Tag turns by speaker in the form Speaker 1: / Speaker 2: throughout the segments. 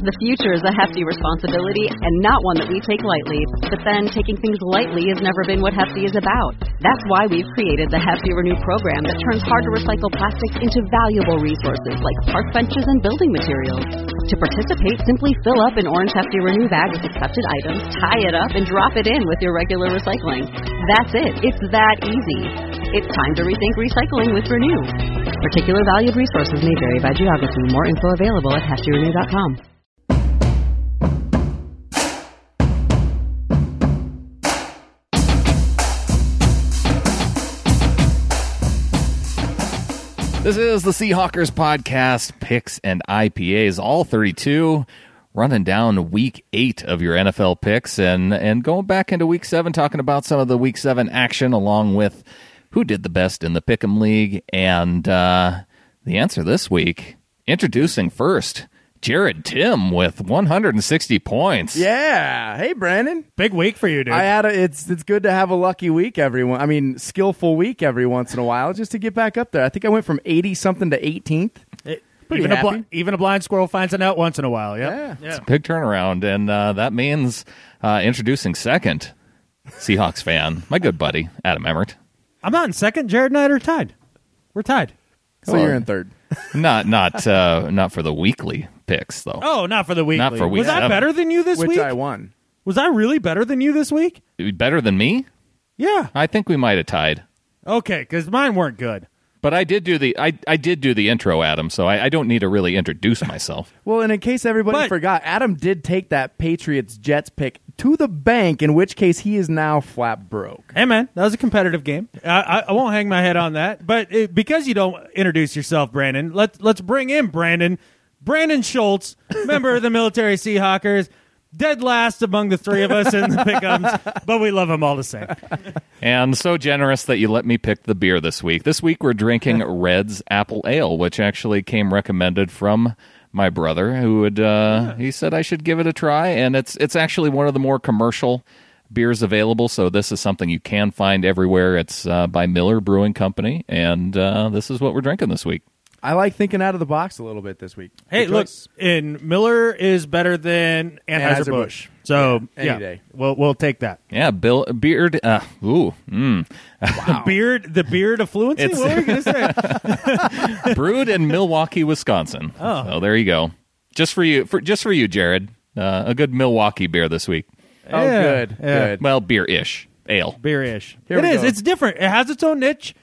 Speaker 1: The future is a hefty responsibility and not one that we take lightly. But then taking things lightly has never been what Hefty is about. That's why we've created the Hefty Renew program that turns hard-to-recycle plastics into valuable resources like park benches and building materials. To participate, simply fill up an orange Hefty Renew bag with accepted items, tie it up, and drop it in with your regular recycling. That's it. It's that easy. It's time to rethink recycling with Renew. Particular valued resources may vary by geography. More info available at heftyrenew.com.
Speaker 2: This is the Seahawkers podcast, picks and IPAs, all 32, running down week 8 of your NFL picks and going back into week 7, talking about some of the week 7 action along with who did the best in the Pick'em League. And the answer this week, introducing first, Jared Tim with 160 points.
Speaker 3: Yeah. Hey, Brandon.
Speaker 4: Big week for you, dude.
Speaker 3: It's good to have a lucky week skillful week every once in a while just to get back up there. I think I went from 80-something to 18th.
Speaker 4: Even a blind squirrel finds a nut once in a while. Yep.
Speaker 3: Yeah.
Speaker 2: It's a big turnaround, and that means introducing second, Seahawks fan, my good buddy, Adam Emmert.
Speaker 4: I'm not in second. Jared and I are tied. We're tied.
Speaker 3: So you're in third.
Speaker 2: Not for the weekly picks, though.
Speaker 4: Oh, not for the weekly.
Speaker 2: Not for week
Speaker 4: Was I
Speaker 2: 7.
Speaker 4: better than you this
Speaker 3: Which
Speaker 4: week?
Speaker 3: I won.
Speaker 4: Was I really better than you this week?
Speaker 2: Better than me?
Speaker 4: Yeah.
Speaker 2: I think we might have tied.
Speaker 4: Okay, because mine weren't good.
Speaker 2: But I did do the intro, Adam, so I don't need to really introduce myself.
Speaker 3: Well, and in case everybody forgot, Adam did take that Patriots-Jets pick to the bank, in which case he is now flat broke.
Speaker 4: Hey, man, that was a competitive game. I won't hang my head on that. But because you don't introduce yourself, Brandon, let's bring in Brandon Schultz, member of the Military Seahawkers, dead last among the three of us in the pick'ems, but we love him all the same.
Speaker 2: And so generous that you let me pick the beer this week. This week we're drinking Red's Apple Ale, which actually came recommended from my brother, who he said I should give it a try, and it's actually one of the more commercial beers available, so this is something you can find everywhere. It's by Miller Brewing Company, and this is what we're drinking this week.
Speaker 3: I like thinking out of the box a little bit this week.
Speaker 4: Hey, look, and Miller is better than Anheuser-Busch. So,
Speaker 3: any day.
Speaker 4: We'll take that.
Speaker 2: Yeah, Beard.
Speaker 3: Wow.
Speaker 4: The beard of fluency?
Speaker 2: It's-
Speaker 4: What were you going to say?
Speaker 2: Brewed in Milwaukee, Wisconsin.
Speaker 4: Oh.
Speaker 2: So there you go. Just for you, Jared. A good Milwaukee beer this week.
Speaker 3: Oh,
Speaker 4: Yeah.
Speaker 3: good.
Speaker 4: Yeah.
Speaker 3: Good.
Speaker 2: Well, beer-ish. Ale.
Speaker 4: Beer-ish.
Speaker 3: Here
Speaker 4: It
Speaker 3: we
Speaker 4: is.
Speaker 3: go.
Speaker 4: It's different. It has its own niche.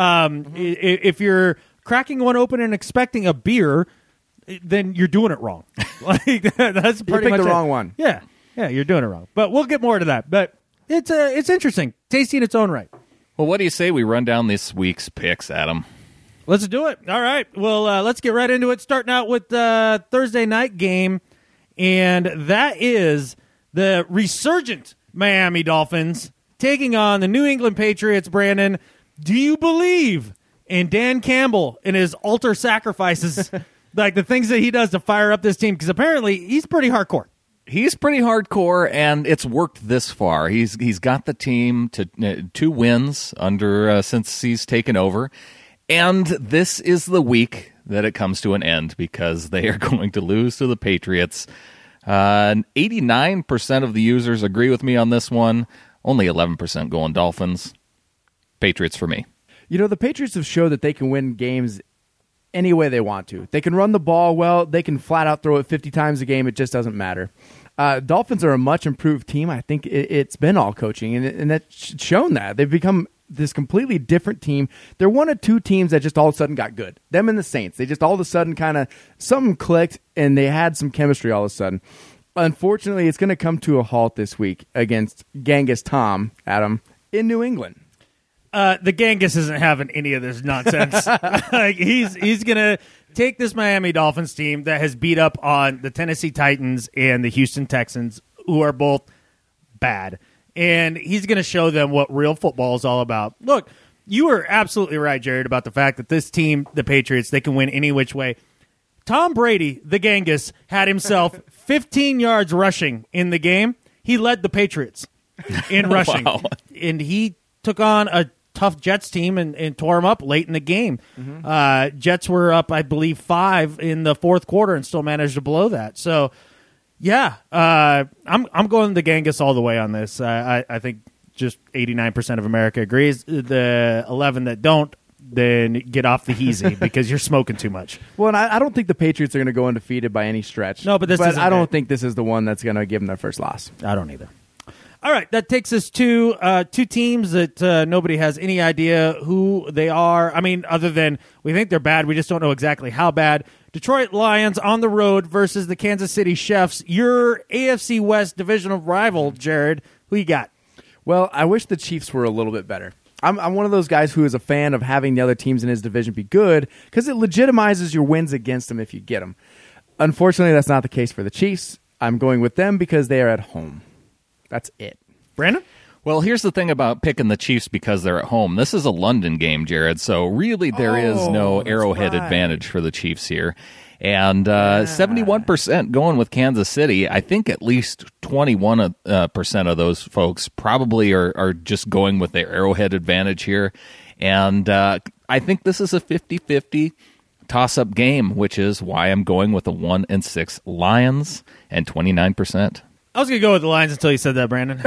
Speaker 4: If you're cracking one open and expecting a beer, then you're doing it wrong. That's pretty much
Speaker 3: picked the
Speaker 4: it.
Speaker 3: wrong one.
Speaker 4: Yeah, you're doing it wrong. But we'll get more to that. But it's interesting, tasty in its own right.
Speaker 2: Well, what do you say we run down this week's picks, Adam?
Speaker 4: Let's do it. All right. Well, let's get right into it. Starting out with the Thursday night game, and that is the resurgent Miami Dolphins taking on the New England Patriots. Brandon, do you believe in Dan Campbell and his altar sacrifices, like the things that he does to fire up this team? Because apparently he's pretty hardcore.
Speaker 2: He's pretty hardcore, and it's worked this far. He's got the team to 2 wins since he's taken over, and this is the week that it comes to an end because they are going to lose to the Patriots. 89% of the users agree with me on this one. Only 11% going Dolphins. Patriots for me.
Speaker 3: You know, the Patriots have showed that they can win games any way they want to. They can run the ball well. They can flat out throw it 50 times a game. It just doesn't matter. Dolphins are a much improved team. I think it's been all coaching, and that's shown that. They've become this completely different team. They're one of 2 teams that just all of a sudden got good. Them and the Saints. They just all of a sudden kind of something clicked, and they had some chemistry all of a sudden. Unfortunately, it's going to come to a halt this week against Genghis Tom, Adam, in New England.
Speaker 4: The Genghis isn't having any of this nonsense. Like he's gonna take this Miami Dolphins team that has beat up on the Tennessee Titans and the Houston Texans, who are both bad, and he's gonna show them what real football is all about. Look, you were absolutely right, Jared, about the fact that this team, the Patriots, they can win any which way. Tom Brady, the Genghis, had himself 15 yards rushing in the game. He led the Patriots in rushing,
Speaker 2: Wow.
Speaker 4: and he took on a tough Jets team and tore them up late in the game. Jets were up, I believe, 5 in the fourth quarter and still managed to blow that. So Yeah, I'm going the Genghis all the way on this. I think just 89% of America agrees. The 11 that don't, then get off the heezy because you're smoking too much.
Speaker 3: Well, and I don't think the Patriots are going to go undefeated by any stretch.
Speaker 4: No, but
Speaker 3: I don't think this is the one that's going to give them their first loss.
Speaker 4: I don't either. All right, that takes us to two teams that nobody has any idea who they are. I mean, other than we think they're bad, we just don't know exactly how bad. Detroit Lions on the road versus the Kansas City Chiefs. Your AFC West divisional rival, Jared. Who you got?
Speaker 3: Well, I wish the Chiefs were a little bit better. I'm one of those guys who is a fan of having the other teams in his division be good because it legitimizes your wins against them if you get them. Unfortunately, that's not the case for the Chiefs. I'm going with them because they are at home. That's it.
Speaker 4: Brandon?
Speaker 2: Well, here's the thing about picking the Chiefs because they're at home. This is a London game, Jared, so really there is no Arrowhead advantage for the Chiefs here. And 71% going with Kansas City. I think at least 21% of those folks probably are just going with their Arrowhead advantage here. And I think this is a 50-50 toss-up game, which is why I'm going with the 1-6 Lions and 29%.
Speaker 4: I was going to go with the Lions until you said that, Brandon.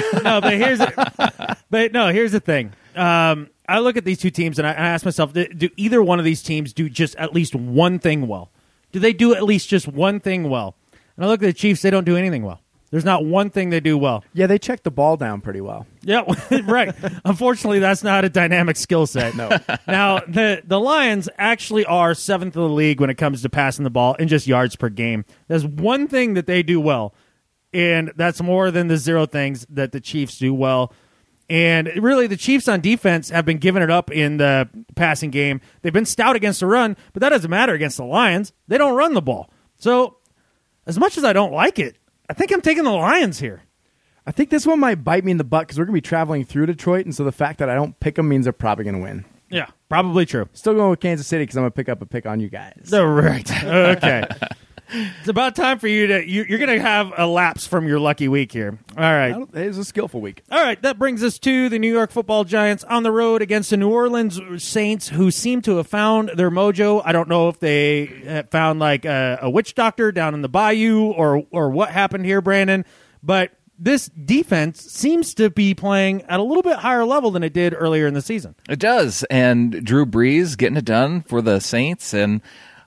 Speaker 4: Here's the thing. I look at these two teams and I ask myself, do either one of these teams do just at least one thing well? Do they do at least just one thing well? And I look at the Chiefs, they don't do anything well. There's not one thing they do well.
Speaker 3: Yeah, they check the ball down pretty well.
Speaker 4: Yeah, right. Unfortunately, that's not a dynamic skill set.
Speaker 3: No.
Speaker 4: Now, the Lions actually are 7th of the league when it comes to passing the ball in just yards per game. There's one thing that they do well, and that's more than the 0 things that the Chiefs do well. And really, the Chiefs on defense have been giving it up in the passing game. They've been stout against the run, but that doesn't matter against the Lions. They don't run the ball. So, as much as I don't like it, I think I'm taking the Lions here.
Speaker 3: I think this one might bite me in the butt because we're going to be traveling through Detroit, and so the fact that I don't pick them means they're probably going to win.
Speaker 4: Yeah, probably true.
Speaker 3: Still going with Kansas City because I'm going to pick up a pick on you guys.
Speaker 4: Right. Okay. It's about time for you to... You're going to have a lapse from your lucky week here. All right.
Speaker 3: It's a skillful week.
Speaker 4: All right, that brings us to the New York Football Giants on the road against the New Orleans Saints, who seem to have found their mojo. I don't know if they found like a witch doctor down in the bayou or what happened here, Brandon, but this defense seems to be playing at a little bit higher level than it did earlier in the season.
Speaker 2: It does, and Drew Brees getting it done for the Saints, and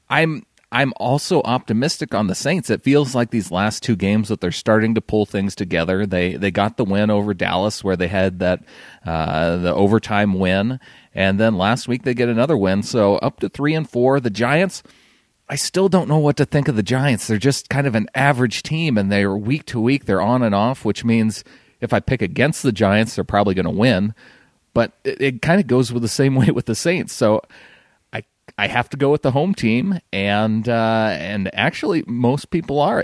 Speaker 2: I'm also optimistic on the Saints. It feels like these last two games that they're starting to pull things together. They got the win over Dallas where they had that the overtime win, and then last week they get another win. So up to 3-4. The Giants, I still don't know what to think of the Giants. They're just kind of an average team, and they're week to week. They're on and off, which means if I pick against the Giants, they're probably going to win. But it kind of goes with the same way with the Saints. So I have to go with the home team, and actually most people are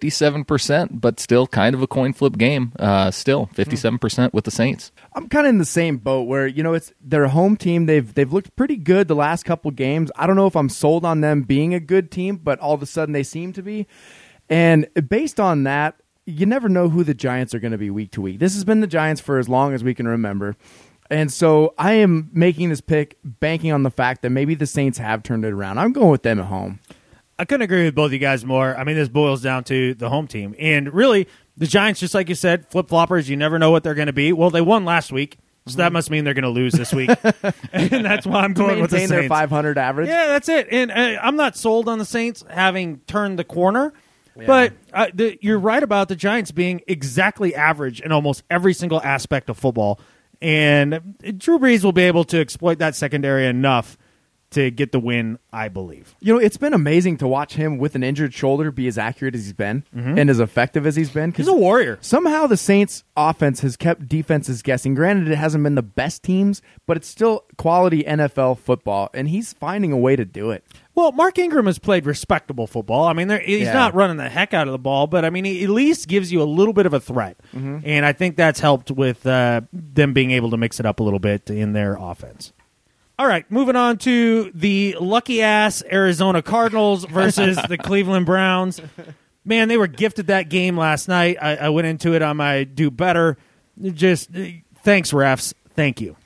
Speaker 2: 57%, but still kind of a coin flip game. Still 57% with the Saints.
Speaker 3: I'm kind of in the same boat where it's their home team. They've looked pretty good the last couple games. I don't know if I'm sold on them being a good team, but all of a sudden they seem to be. And based on that, you never know who the Giants are going to be week to week. This has been the Giants for as long as we can remember. And so I am making this pick banking on the fact that maybe the Saints have turned it around. I'm going with them at home.
Speaker 4: I couldn't agree with both of you guys more. I mean, this boils down to the home team. And really, the Giants, just like you said, flip-floppers, you never know what they're going to be. Well, they won last week, so that must mean they're going to lose this week. And that's why I'm going with the Saints.
Speaker 3: Maintain their 500 average?
Speaker 4: Yeah, that's it. And I'm not sold on the Saints having turned the corner. Yeah. But you're right about the Giants being exactly average in almost every single aspect of football. And Drew Brees will be able to exploit that secondary enough to get the win, I believe.
Speaker 3: It's been amazing to watch him with an injured shoulder be as accurate as he's been and as effective as he's been.
Speaker 4: He's a warrior.
Speaker 3: Somehow the Saints' offense has kept defenses guessing. Granted, it hasn't been the best teams, but it's still quality NFL football, and he's finding a way to do it.
Speaker 4: Well, Mark Ingram has played respectable football. I mean, he's not running the heck out of the ball, but I mean, he at least gives you a little bit of a threat. And I think that's helped with them being able to mix it up a little bit in their offense. All right, moving on to the lucky-ass Arizona Cardinals versus the Cleveland Browns. Man, they were gifted that game last night. I went into it on my do better. Just thanks, refs. Thank you.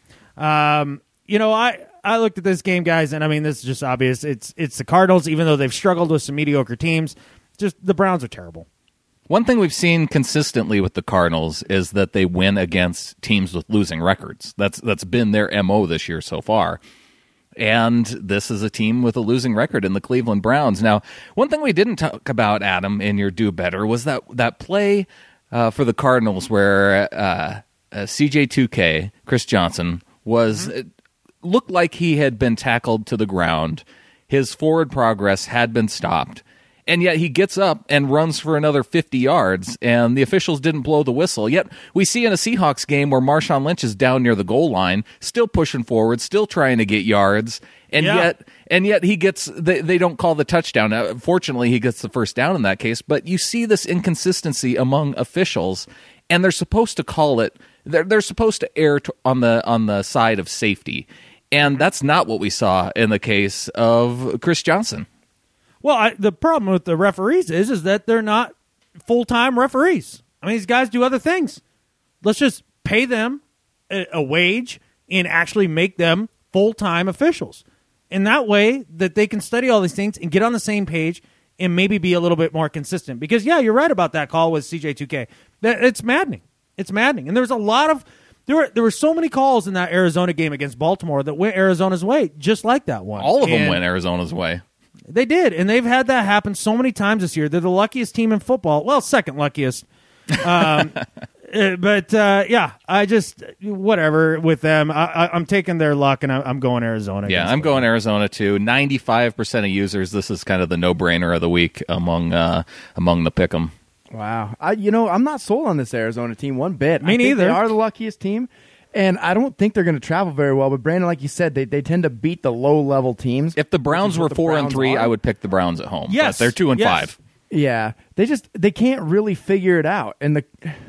Speaker 4: I looked at this game, guys, and I mean, this is just obvious. It's the Cardinals, even though they've struggled with some mediocre teams. Just the Browns are terrible.
Speaker 2: One thing we've seen consistently with the Cardinals is that they win against teams with losing records. That's been their MO this year so far. And this is a team with a losing record in the Cleveland Browns. Now, one thing we didn't talk about, Adam, in your Do Better was that play for the Cardinals where CJ2K, Chris Johnson, looked like he had been tackled to the ground. His forward progress had been stopped. And yet he gets up and runs for another 50 yards, and the officials didn't blow the whistle. Yet we see in a Seahawks game where Marshawn Lynch is down near the goal line, still pushing forward, still trying to get yards, and yet he gets. They don't call the touchdown. Now, fortunately, he gets the first down in that case. But you see this inconsistency among officials, and they're supposed to call it. They're supposed to err on the side of safety, and that's not what we saw in the case of Chris Johnson.
Speaker 4: Well, the problem with the referees is that they're not full-time referees. I mean, these guys do other things. Let's just pay them a wage and actually make them full-time officials. And that way that they can study all these things and get on the same page and maybe be a little bit more consistent. Because, yeah, you're right about that call with CJ2K. It's maddening. It's maddening. And there's a lot of there were so many calls in that Arizona game against Baltimore that went Arizona's way, just like that one.
Speaker 2: All of them went Arizona's way.
Speaker 4: They did, and they've had that happen so many times this year. They're the luckiest team in football. Well, second luckiest. But I just, whatever with them. I'm taking their luck, and I'm going Arizona.
Speaker 2: Yeah, I'm going Arizona, too. 95% of users, this is kind of the no-brainer of the week among the pick'em.
Speaker 3: Wow. I'm not sold on this Arizona team one bit.
Speaker 4: Me neither.
Speaker 3: They are the luckiest team. And I don't think they're going to travel very well. But Brandon, like you said, they tend to beat the low-level teams.
Speaker 2: If the Browns were 4-3, I would pick the Browns at home.
Speaker 4: Yes,
Speaker 2: but they're 2-5.
Speaker 3: Yeah, they can't really figure it out. And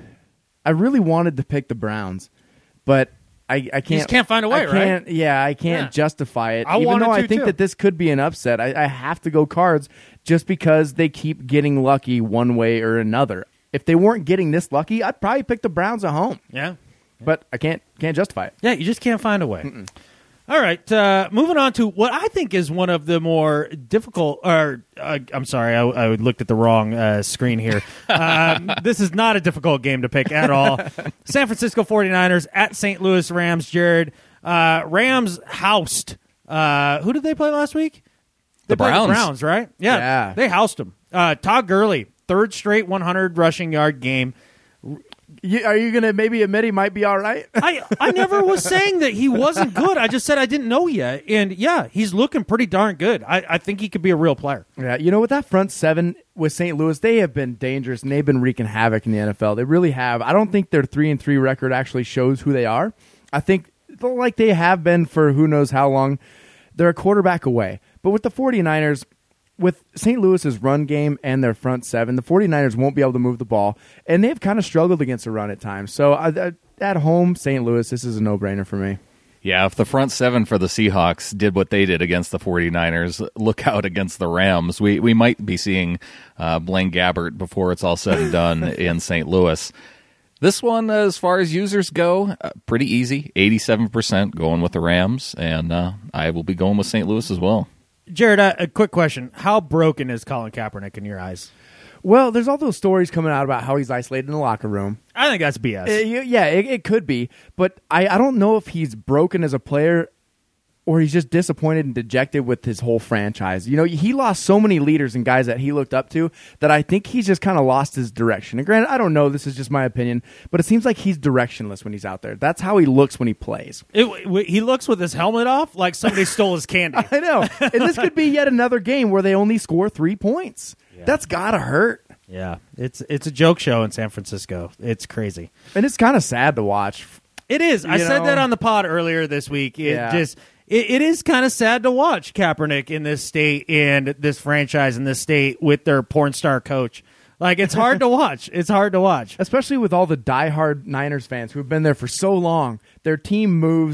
Speaker 3: I really wanted to pick the Browns, but I can't.
Speaker 4: You just can't find a way, right?
Speaker 3: Yeah, I can't justify it.
Speaker 4: I
Speaker 3: Even though I
Speaker 4: to,
Speaker 3: think
Speaker 4: too.
Speaker 3: that this could be an upset, I have to go Cards just because they keep getting lucky one way or another. If they weren't getting this lucky, I'd probably pick the Browns at home.
Speaker 4: Yeah.
Speaker 3: But I can't justify it.
Speaker 4: Yeah, you just can't find a way. All right, moving on to what I think is one of the more difficult. I'm sorry, I looked at the wrong screen here. This is not a difficult game to pick at all. San Francisco 49ers at St. Louis Rams. Jared, Rams housed. Who did they play last week?
Speaker 2: The Browns.
Speaker 4: The Browns, right? Yeah, they housed them. Todd Gurley, third straight 100 rushing yard game.
Speaker 3: Are you going to maybe admit he might be all right?
Speaker 4: I never was saying that he wasn't good. I just said I didn't know yet. And, yeah, he's looking pretty darn good. I think he could be a real player.
Speaker 3: Yeah, with that front seven with St. Louis, they have been dangerous, and they've been wreaking havoc in the NFL. They really have. I don't think their 3-3 record actually shows who they are. I think, like they have been for who knows how long, they're a quarterback away. But with the 49ers, with St. Louis's run game and their front seven, the 49ers won't be able to move the ball, and they've kind of struggled against the run at times. So at home, St. Louis, this is a no-brainer for me.
Speaker 2: Yeah, if the front seven for the Seahawks did what they did against the 49ers, look out against the Rams. We might be seeing Blaine Gabbert before it's all said and done in St. Louis. This one, as far as users go, pretty easy. 87% going with the Rams, and I will be going with St. Louis as well.
Speaker 4: Jared, a quick question. How broken is Colin Kaepernick in your eyes?
Speaker 3: Well, there's all those stories coming out about how he's isolated in the locker room.
Speaker 4: I think that's BS.
Speaker 3: It could be. But I don't know if he's broken as a player or he's just disappointed and dejected with his whole franchise. He lost so many leaders and guys that he looked up to that I think he's just kind of lost his direction. And granted, I don't know. This is just my opinion. But it seems like he's directionless when he's out there. That's how he looks when he plays.
Speaker 4: He looks with his helmet off like somebody stole his candy.
Speaker 3: I know. And this could be yet another game where they only score 3 points. Yeah. That's got to hurt.
Speaker 4: Yeah. It's a joke show in San Francisco. It's crazy.
Speaker 3: And it's kind of sad to watch.
Speaker 4: It is. I said that on the pod earlier this week. It is kind of sad to watch Kaepernick in this state and this franchise in this state with their porn star coach. Like, it's hard to watch. It's hard to watch.
Speaker 3: Especially with all the diehard Niners fans who have been there for so long. Their team moves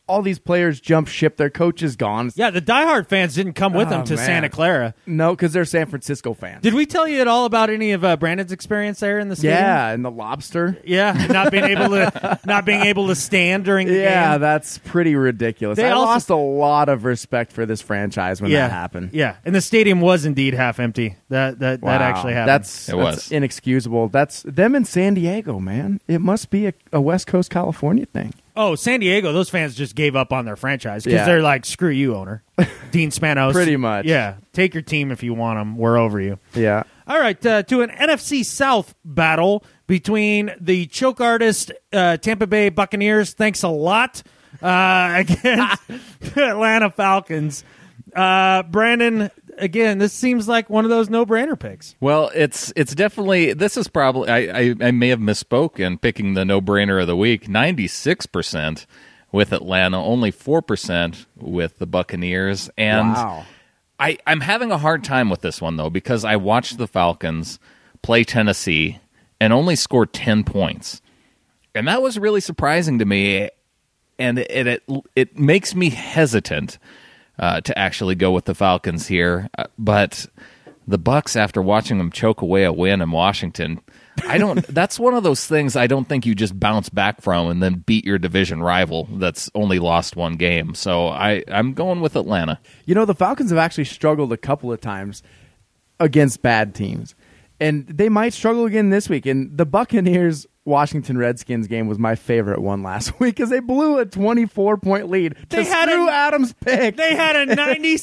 Speaker 3: all these players jump ship. Their coach is gone.
Speaker 4: Yeah, the diehard fans didn't come with them to
Speaker 3: man.
Speaker 4: Santa Clara.
Speaker 3: No, because they're San Francisco fans.
Speaker 4: Did we tell you at all about any of Brandon's experience there in the stadium?
Speaker 3: Yeah, and the lobster.
Speaker 4: Yeah, not being able to stand during the game.
Speaker 3: Yeah, that's pretty ridiculous. I lost a lot of respect for this franchise when that happened.
Speaker 4: Yeah, and the stadium was indeed half empty. That actually happened.
Speaker 3: That's inexcusable. That's them in San Diego, man. It must be a West Coast California thing.
Speaker 4: Oh, San Diego, those fans just gave up on their franchise because they're like, screw you, owner. Dean Spanos.
Speaker 3: Pretty much.
Speaker 4: Yeah, take your team if you want them. We're over you.
Speaker 3: Yeah.
Speaker 4: All right, to an NFC South battle between the choke artist Tampa Bay Buccaneers, thanks a lot, against the Atlanta Falcons. Brandon, again, this seems like one of those no-brainer picks.
Speaker 2: Well, it's definitely, this is probably, I may have misspoke in picking the no-brainer of the week. 96% with Atlanta, only 4% with the Buccaneers. And
Speaker 3: wow.
Speaker 2: I'm having a hard time with this one, though, because I watched the Falcons play Tennessee and only scored 10 points. And that was really surprising to me, and it makes me hesitant to actually go with the Falcons here. But the Bucs, after watching them choke away a win in Washington, that's one of those things I don't think you just bounce back from and then beat your division rival that's only lost one game. So I'm going with Atlanta.
Speaker 3: You know, the Falcons have actually struggled a couple of times against bad teams. And they might struggle again this week. And the Buccaneers-Washington Redskins game was my favorite one last week because they blew a 24-point lead to screw Adams' pick.
Speaker 4: They had a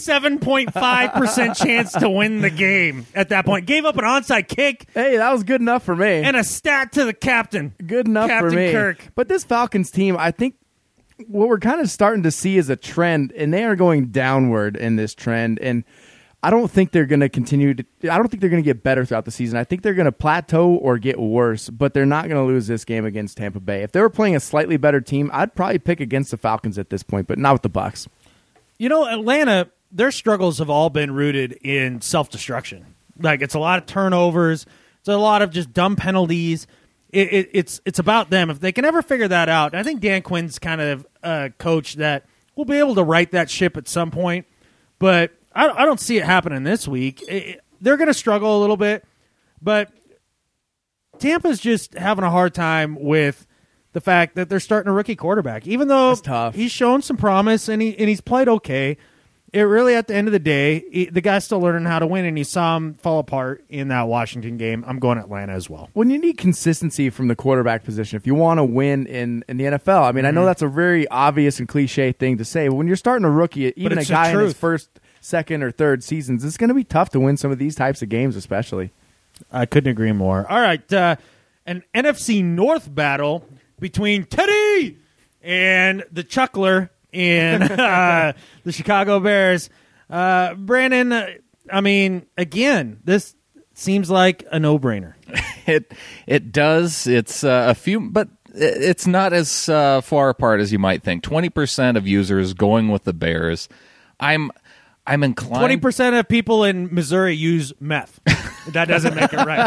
Speaker 4: 97.5% chance to win the game at that point. Gave up an onside kick.
Speaker 3: Hey, that was good enough for me.
Speaker 4: And a stat to the captain.
Speaker 3: Good enough
Speaker 4: Captain
Speaker 3: for me.
Speaker 4: Kirk.
Speaker 3: But this Falcons team, I think what we're kind of starting to see is a trend, and they are going downward in this trend. And I don't think they're going to continue to. I don't think they're going to get better throughout the season. I think they're going to plateau or get worse, but they're not going to lose this game against Tampa Bay. If they were playing a slightly better team, I'd probably pick against the Falcons at this point, but not with the Bucs.
Speaker 4: You know, Atlanta, their struggles have all been rooted in self-destruction. Like, it's a lot of turnovers. It's a lot of just dumb penalties. It's about them. If they can ever figure that out, I think Dan Quinn's kind of a coach that will be able to right that ship at some point, but I don't see it happening this week. They're going to struggle a little bit, but Tampa's just having a hard time with the fact that they're starting a rookie quarterback. Even though he's shown some promise and he's played okay, it really, at the end of the day, the guy's still learning how to win, and you saw him fall apart in that Washington game. I'm going Atlanta as well.
Speaker 3: When you need consistency from the quarterback position, if you want to win in the NFL, I mean, I know that's a very obvious and cliche thing to say, but when you're starting a rookie, even a guy in his first, second, or third seasons, it's going to be tough to win some of these types of games, especially.
Speaker 4: I couldn't agree more. All right, an NFC North battle between Teddy and the Chuckler in the Chicago Bears. Brandon, I mean, again, this seems like a no-brainer.
Speaker 2: It does. It's a few, but it's not as far apart as you might think. 20% of users going with the Bears. I'm inclined.
Speaker 4: 20% of people in Missouri use meth. That doesn't make it right.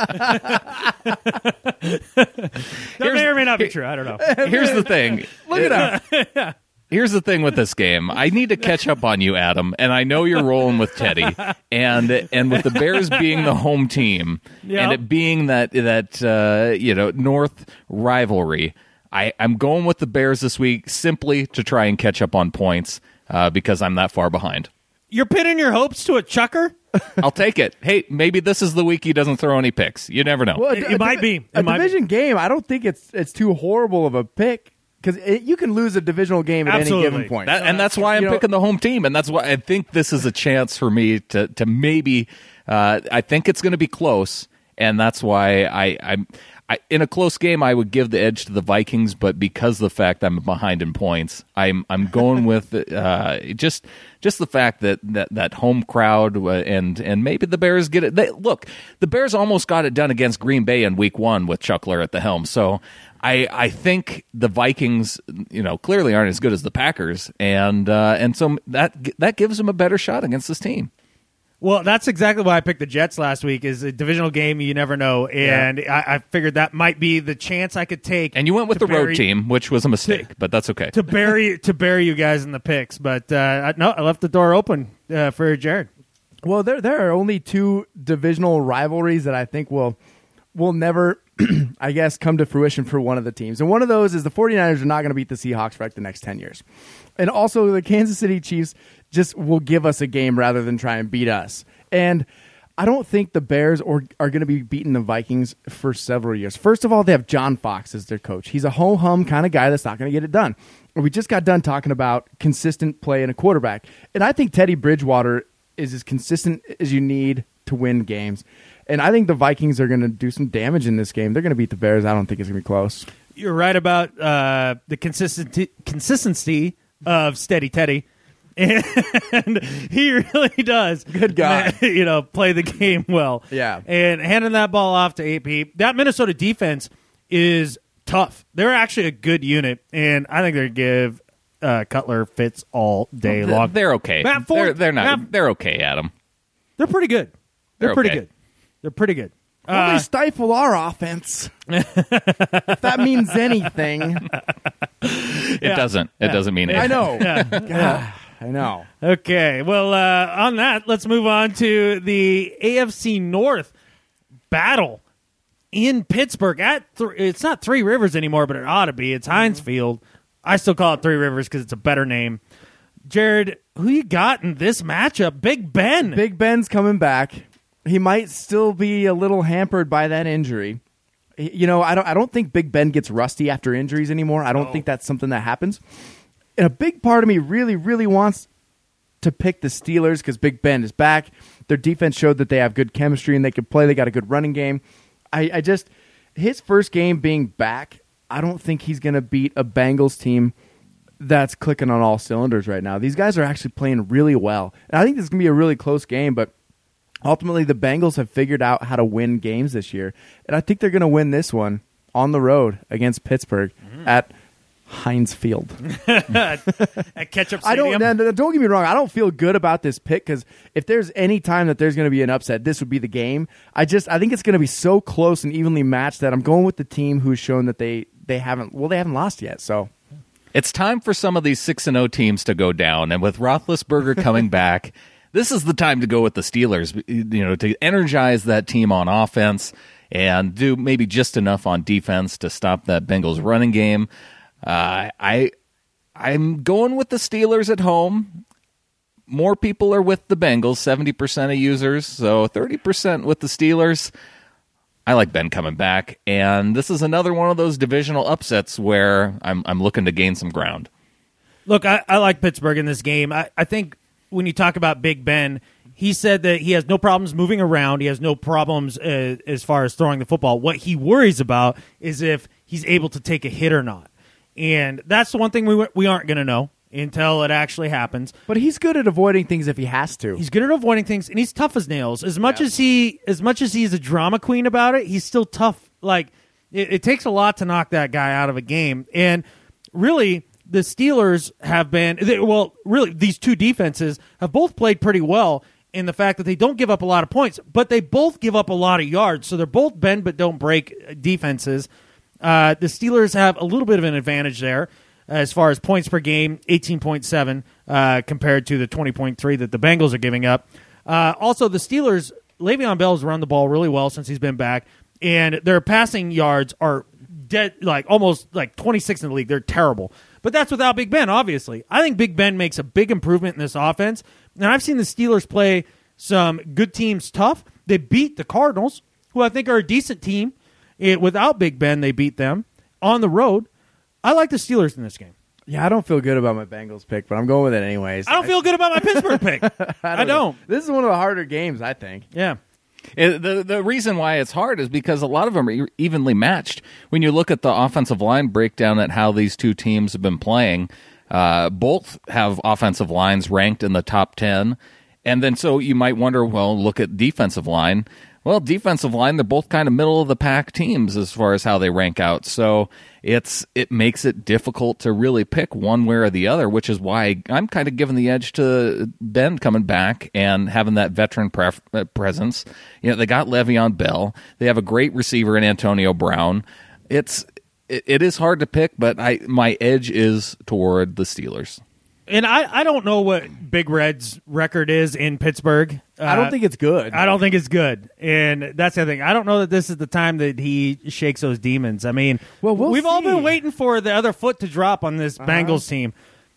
Speaker 4: That may or may not be true. I don't know.
Speaker 2: Here's the thing.
Speaker 3: Look it up.
Speaker 2: Here's the thing with this game. I need to catch up on you, Adam, and I know you're rolling with Teddy, and with the Bears being the home team, and it being that North rivalry, I'm going with the Bears this week simply to try and catch up on points because I'm that far behind.
Speaker 4: You're pinning your hopes to a chucker?
Speaker 2: I'll take it. Hey, maybe this is the week he doesn't throw any picks. You never know.
Speaker 3: Well,
Speaker 4: it might be.
Speaker 3: A division game, I don't think it's too horrible of a pick. Because you can lose a divisional game at any given point.
Speaker 2: That's why I'm picking the home team, and that's why I think this is a chance for me to maybe I think it's going to be close, and that's why I'm in a close game I would give the edge to the Vikings, but because of the fact I'm behind in points, I'm going with just the fact that home crowd and maybe the Bears get it. Look, the Bears almost got it done against Green Bay in Week 1 with Chuckler at the helm, so I think the Vikings, clearly aren't as good as the Packers, and so that gives them a better shot against this team.
Speaker 4: Well, that's exactly why I picked the Jets last week. Is a divisional game, you never know, and I figured that might be the chance I could take.
Speaker 2: And you went with the road team, which was a mistake, but that's okay.
Speaker 4: To bury you guys in the picks, but no, I left the door open for Jared.
Speaker 3: Well, there are only 2 divisional rivalries that I think will never, I guess, come to fruition for one of the teams. And one of those is the 49ers are not going to beat the Seahawks for like the next 10 years. And also the Kansas City Chiefs just will give us a game rather than try and beat us. And I don't think the Bears are going to be beating the Vikings for several years. First of all, they have John Fox as their coach. He's a ho-hum kind of guy that's not going to get it done. We just got done talking about consistent play in a quarterback. And I think Teddy Bridgewater is as consistent as you need to win games. And I think the Vikings are going to do some damage in this game. They're going to beat the Bears. I don't think it's going to be close.
Speaker 4: You're right about the consistency of Steady Teddy. And he really does.
Speaker 3: Good guy.
Speaker 4: Play the game well.
Speaker 3: Yeah.
Speaker 4: And handing that ball off to AP. That Minnesota defense is tough. They're actually a good unit, and I think they give Cutler fits all day long.
Speaker 2: They're okay.
Speaker 4: Matt Ford,
Speaker 2: They're okay, Adam.
Speaker 4: They're pretty good. They're pretty
Speaker 2: okay.
Speaker 4: good. They're pretty good.
Speaker 3: They stifle our offense. If that means anything.
Speaker 2: It doesn't. It doesn't mean anything.
Speaker 3: I know.
Speaker 4: Yeah.
Speaker 3: I know.
Speaker 4: Okay. Well, on that, let's move on to the AFC North battle in Pittsburgh. It's not Three Rivers anymore, but it ought to be. It's Heinz Field. I still call it Three Rivers because it's a better name. Jared, who you got in this matchup? Big Ben.
Speaker 3: Big Ben's coming back. He might still be a little hampered by that injury. I don't think Big Ben gets rusty after injuries anymore. I don't think that's something that happens. And a big part of me really, really wants to pick the Steelers because Big Ben is back. Their defense showed that they have good chemistry and they can play. They got a good running game. His first game being back, I don't think he's going to beat a Bengals team that's clicking on all cylinders right now. These guys are actually playing really well. And I think this is going to be a really close game, but ultimately the Bengals have figured out how to win games this year. And I think they're going to win this one on the road against Pittsburgh at Heinz Field.
Speaker 4: At Ketchup Stadium.
Speaker 3: Don't get me wrong. I don't feel good about this pick because if there's any time that there's going to be an upset, this would be the game. I think it's going to be so close and evenly matched that I'm going with the team who's shown that they haven't lost yet. So
Speaker 2: it's time for some of these 6-0 teams to go down, and with Roethlisberger coming back, this is the time to go with the Steelers. To energize that team on offense and do maybe just enough on defense to stop that Bengals running game. I'm going with the Steelers at home. More people are with the Bengals, 70% of users, so 30% with the Steelers. I like Ben coming back, and this is another one of those divisional upsets where I'm looking to gain some ground.
Speaker 4: Look, I like Pittsburgh in this game. I think when you talk about Big Ben, he said that he has no problems moving around. He has no problems as far as throwing the football. What he worries about is if he's able to take a hit or not. And that's the one thing we aren't going to know until it actually happens.
Speaker 3: But he's good at avoiding things if he has to.
Speaker 4: He's good at avoiding things, and he's tough as nails. As much as he's a drama queen about it, he's still tough. Like it takes a lot to knock that guy out of a game. And really, the Steelers have been these two defenses have both played pretty well in the fact that they don't give up a lot of points, but they both give up a lot of yards. So they're both bend but don't break defenses. The Steelers have a little bit of an advantage there as far as points per game, 18.7 compared to the 20.3 that the Bengals are giving up. Also, the Steelers, Le'Veon Bell has run the ball really well since he's been back, and their passing yards are dead, almost 26 in the league. They're terrible. But that's without Big Ben, obviously. I think Big Ben makes a big improvement in this offense, and I've seen the Steelers play some good teams tough. They beat the Cardinals, who I think are a decent team. Without Big Ben, they beat them on the road. I like the Steelers in this game.
Speaker 3: Yeah, I don't feel good about my Bengals pick, but I'm going with it anyways.
Speaker 4: I don't feel good about my Pittsburgh pick. I don't.
Speaker 3: This is one of the harder games, I think.
Speaker 4: Yeah.
Speaker 2: The reason why it's hard is because a lot of them are evenly matched. When you look at the offensive line breakdown at how these two teams have been playing, both have offensive lines ranked in the top 10. And then so you might wonder, well, look at defensive line. Well, defensive line, they're both kind of middle of the pack teams as far as how they rank out. So it makes it difficult to really pick one way or the other, which is why I'm kind of giving the edge to Ben coming back and having that veteran presence. They got Le'Veon Bell. They have a great receiver in Antonio Brown. It is hard to pick, but my edge is toward the Steelers.
Speaker 4: And I don't know what Big Red's record is in Pittsburgh.
Speaker 3: I don't think it's good.
Speaker 4: I don't think it's good. And that's the thing. I don't know that this is the time that he shakes those demons. I mean, we've all been waiting for the other foot to drop on this Bengals team.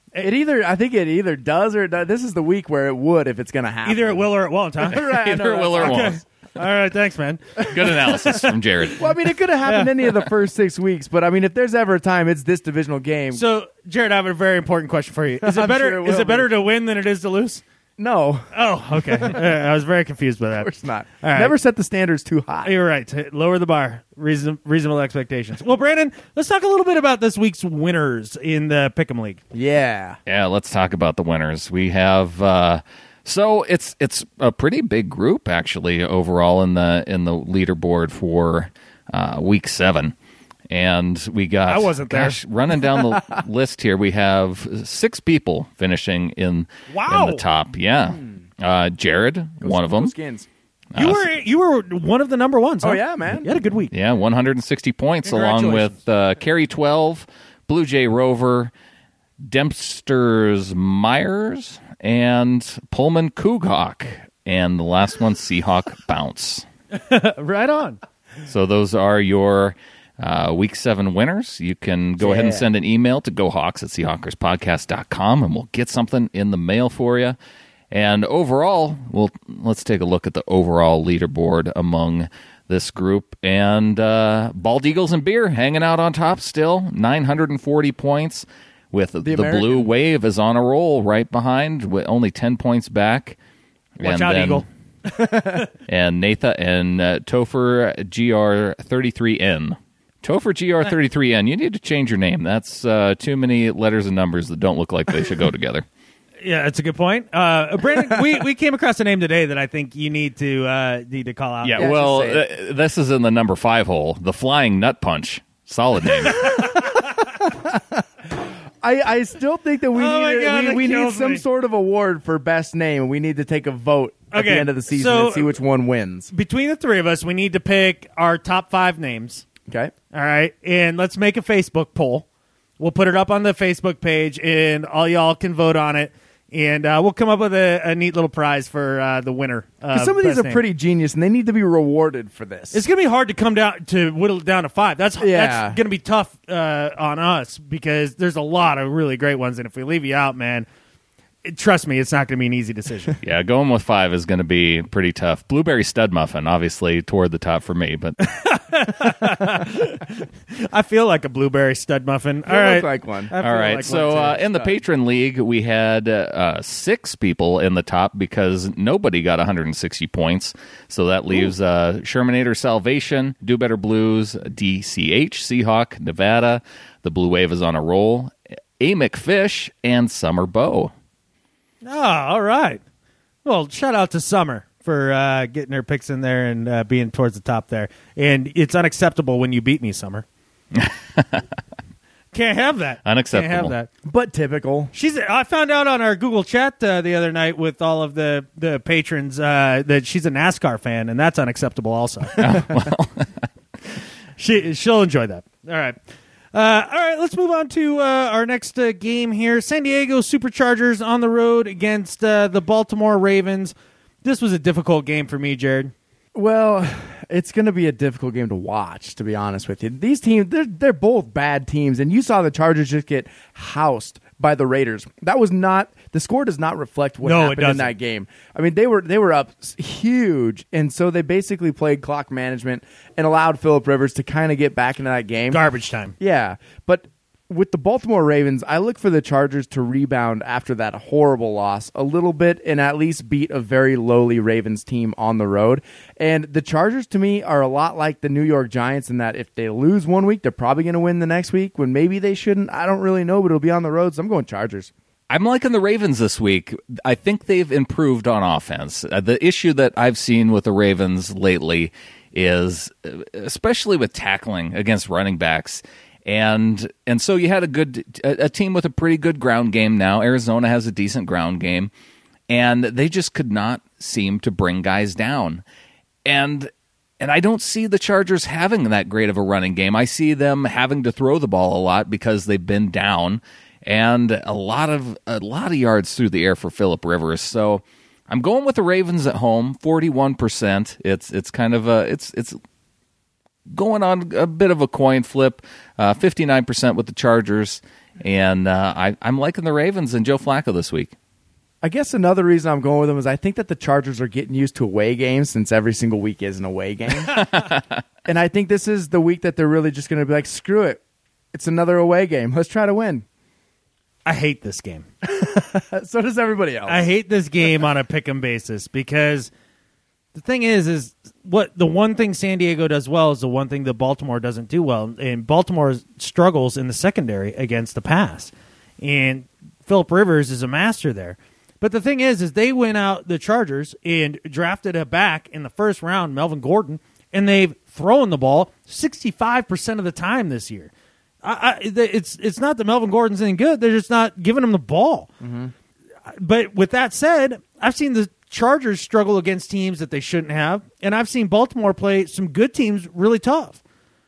Speaker 3: I think it either does or it does. This is the week where it would if it's going to happen.
Speaker 4: Either it will or it won't, huh?
Speaker 3: Right,
Speaker 2: Either it will or it won't.
Speaker 4: All right, thanks, man.
Speaker 2: Good analysis from Jared.
Speaker 3: Well, I mean, it could have happened any of the first 6 weeks, but I mean, if there's ever a time, it's this divisional game.
Speaker 4: So, Jared, I have a very important question for you. Is it better?
Speaker 3: Sure
Speaker 4: Is it better to win than it is to lose?
Speaker 3: No,
Speaker 4: Oh, okay. I was very confused by that.
Speaker 3: of course not.
Speaker 4: All right.
Speaker 3: Never set the standards too high.
Speaker 4: You're right. Lower the bar. Reasonable expectations. Well, Brandon, let's talk a little bit about this week's winners in the Pick'em League.
Speaker 3: Yeah.
Speaker 2: Yeah, let's talk about the winners. We have so it's a pretty big group actually overall in the leaderboard for week 7. And we got
Speaker 4: I wasn't there.
Speaker 2: Running down the list here, we have 6 people finishing in the top. Yeah. Jared, one of them.
Speaker 3: Skins.
Speaker 4: You were one of the number ones. Huh?
Speaker 3: Oh, yeah, man.
Speaker 4: You had a good week.
Speaker 2: Yeah, 160 points along with Carey 12, Blue Jay Rover, Dempster's Myers, and Pullman Coughawk. And the last one, Seahawk Bounce.
Speaker 4: Right on.
Speaker 2: So those are your Week 7 winners. You can go ahead and send an email to gohawks@seahawkerspodcast.com, and we'll get something in the mail for you. And overall, let's take a look at the overall leaderboard among this group. And Bald Eagles and Beer hanging out on top still, 940 points. With the Blue Wave is on a roll right behind, with only 10 points back.
Speaker 4: Watch out, Eagle.
Speaker 2: And Natha and Topher GR33N. Topher GR33N, you need to change your name. That's too many letters and numbers that don't look like they should go together.
Speaker 4: Yeah, that's a good point. Brandon, we came across a name today that I think you need to call out.
Speaker 2: Yeah, well, this is in the number 5 hole. The Flying Nut Punch. Solid name.
Speaker 3: I still think that we need some sort of award for best name, and we need to take a vote at the end of the season and see which one wins.
Speaker 4: Between the three of us, we need to pick our top 5 names.
Speaker 3: Okay.
Speaker 4: All right, and let's make a Facebook poll. We'll put it up on the Facebook page, and all y'all can vote on it. And we'll come up with a neat little prize for the winner.
Speaker 3: Because some of these are pretty genius, and they need to be rewarded for this.
Speaker 4: It's going to be hard to come down to whittle it down to 5. That's going to be tough on us because there's a lot of really great ones. And if we leave you out, man, trust me, it's not going to be an easy decision.
Speaker 2: Yeah, going with 5 is going to be pretty tough. Blueberry Stud Muffin, obviously, toward the top for me, but
Speaker 4: I feel like a blueberry stud muffin. All right,
Speaker 3: look like one.
Speaker 2: All right.
Speaker 4: Like
Speaker 2: so
Speaker 4: one
Speaker 2: in the Patron League, we had 6 people in the top because nobody got 160 points. So that leaves Shermanator Salvation, Do Better Blues, DCH, Seahawk, Nevada. The Blue Wave is on a roll. A McFish and Summer Bow.
Speaker 4: Oh, all right. Well, shout out to Summer for getting her picks in there and being towards the top there. And it's unacceptable when you beat me, Summer. Can't have that.
Speaker 2: Unacceptable.
Speaker 4: Can't have that.
Speaker 3: But typical.
Speaker 4: I found out on our Google chat the other night with all of the patrons that she's a NASCAR fan, and that's unacceptable also. She'll enjoy that. All right. All right, let's move on to our next game here. San Diego Superchargers on the road against the Baltimore Ravens. This was a difficult game for me, Jared.
Speaker 3: Well, it's going to be a difficult game to watch, to be honest with you. These teams, they're both bad teams, and you saw the Chargers just get housed by the Raiders. That was not the score. Does not reflect what happened in that game. I mean, they were up huge, and so they basically played clock management and allowed Phillip Rivers to kind of get back into that game.
Speaker 4: Garbage time.
Speaker 3: Yeah, but with the Baltimore Ravens, I look for the Chargers to rebound after that horrible loss a little bit and at least beat a very lowly Ravens team on the road. And the Chargers, to me, are a lot like the New York Giants in that if they lose one week, they're probably going to win the next week when maybe they shouldn't. I don't really know, but it'll be on the road, so I'm going Chargers.
Speaker 2: I'm liking the Ravens this week. I think they've improved on offense. The issue that I've seen with the Ravens lately is, especially with tackling against running backs, and so you had a team with a pretty good ground game now. Arizona has a decent ground game, and they just could not seem to bring guys down. And I don't see the Chargers having that great of a running game. I see them having to throw the ball a lot because they've been down, and a lot of yards through the air for Phillip Rivers. So I'm going with the Ravens at home, 41%. It's kind of it's going on a bit of a coin flip, 59% with the Chargers, and I'm liking the Ravens and Joe Flacco this week.
Speaker 3: I guess another reason I'm going with them is I think that the Chargers are getting used to away games since every single week is an away game. And I think this is the week that they're really just going to be like, screw it. It's another away game. Let's try to win.
Speaker 4: I hate this game.
Speaker 3: So does everybody else.
Speaker 4: I hate this game on a pick'em basis because the thing is what the one thing San Diego does well is the one thing that Baltimore doesn't do well. And Baltimore struggles in the secondary against the pass. And Phillip Rivers is a master there. But the thing is they went out, the Chargers, and drafted a back in the first round, Melvin Gordon, and they've thrown the ball 65% of the time this year. It's not that Melvin Gordon's any good. They're just not giving him the ball. Mm-hmm. But with that said, I've seen the Chargers struggle against teams that they shouldn't have, and I've seen Baltimore play some good teams really tough.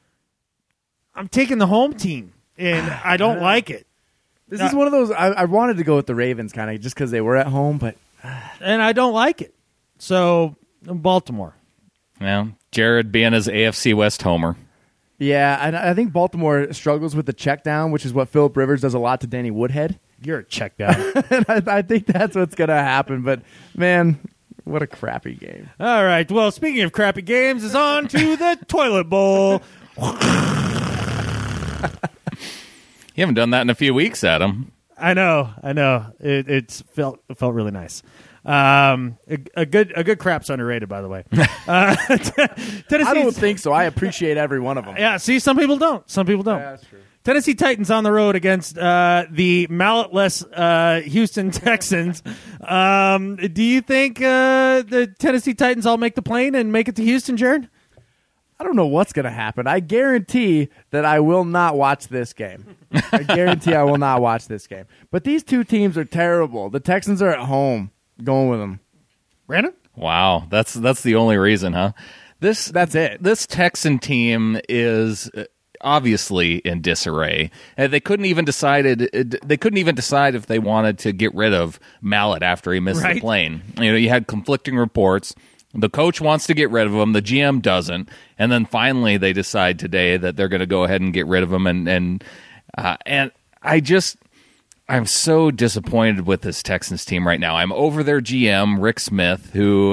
Speaker 4: I'm taking the home team, and I don't like it.
Speaker 3: This is one of those, I wanted to go with the Ravens kind of just because they were at home, but...
Speaker 4: And I don't like it. So, Baltimore.
Speaker 2: Yeah, Jared being his AFC West homer.
Speaker 3: Yeah, and I think Baltimore struggles with the check down, which is what Phillip Rivers does a lot to Danny Woodhead.
Speaker 4: You're a check down.
Speaker 3: And I think that's what's going to happen, but man, what a crappy game.
Speaker 4: All right, well, speaking of crappy games, it's on to the toilet bowl.
Speaker 2: You haven't done that in a few weeks, Adam.
Speaker 4: I know. It felt really nice. A good crap's underrated, by the way.
Speaker 3: Tennessee, I don't think so. I appreciate every one of them.
Speaker 4: Yeah, see, some people don't. Yeah, that's true. Tennessee Titans on the road against the malletless Houston Texans. Do you think the Tennessee Titans all make the plane and make it to Houston, Jared?
Speaker 3: I don't know what's going to happen. I guarantee that I will not watch this game. I guarantee I will not watch this game. But these two teams are terrible. The Texans are at home. Going with them.
Speaker 4: Brandon?
Speaker 2: Wow, that's the only reason, huh?
Speaker 3: That's it.
Speaker 2: This Texan team is obviously in disarray. They couldn't even decide if they wanted to get rid of Mallett after he missed the plane. You had conflicting reports. The coach wants to get rid of him. The GM doesn't. And then finally they decide today that they're going to go ahead and get rid of him. And I'm so disappointed with this Texans team right now. I'm over their GM, Rick Smith,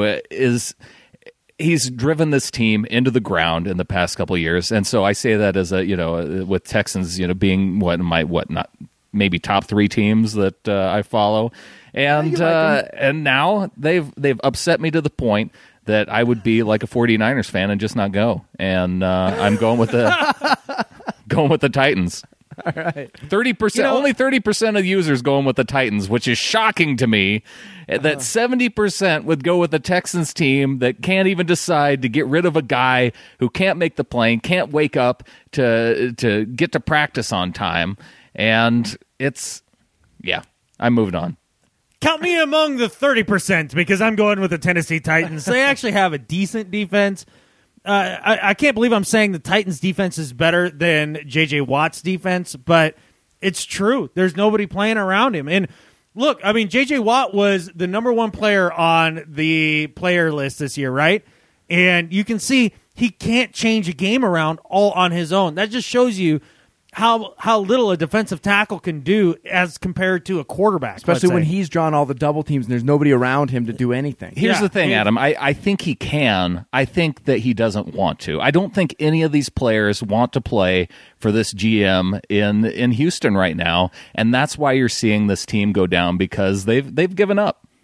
Speaker 2: he's driven this team into the ground in the past couple of years. And so I say that as with Texans, being maybe top three teams that I follow. And and now they've upset me to the point that I would be like a 49ers fan and just not go. And I'm going with the Titans.
Speaker 3: All right.
Speaker 2: 30%, only 30% of users going with the Titans, which is shocking to me. That 70% would go with the Texans team that can't even decide to get rid of a guy who can't make the plane, can't wake up to get to practice on time. And I'm moving on.
Speaker 4: Count me among the 30% because I'm going with the Tennessee Titans. They actually have a decent defense. I can't believe I'm saying the Titans' defense is better than J.J. Watt's defense, but it's true. There's nobody playing around him. And look, I mean, J.J. Watt was the number one player on the player list this year, right? And you can see he can't change a game around all on his own. That just shows you how little a defensive tackle can do as compared to a quarterback.
Speaker 3: Especially when he's drawn all the double teams and there's nobody around him to do anything.
Speaker 2: Here's the thing, Adam. I think he can. I think that he doesn't want to. I don't think any of these players want to play for this GM in Houston right now, and that's why you're seeing this team go down because they've given up.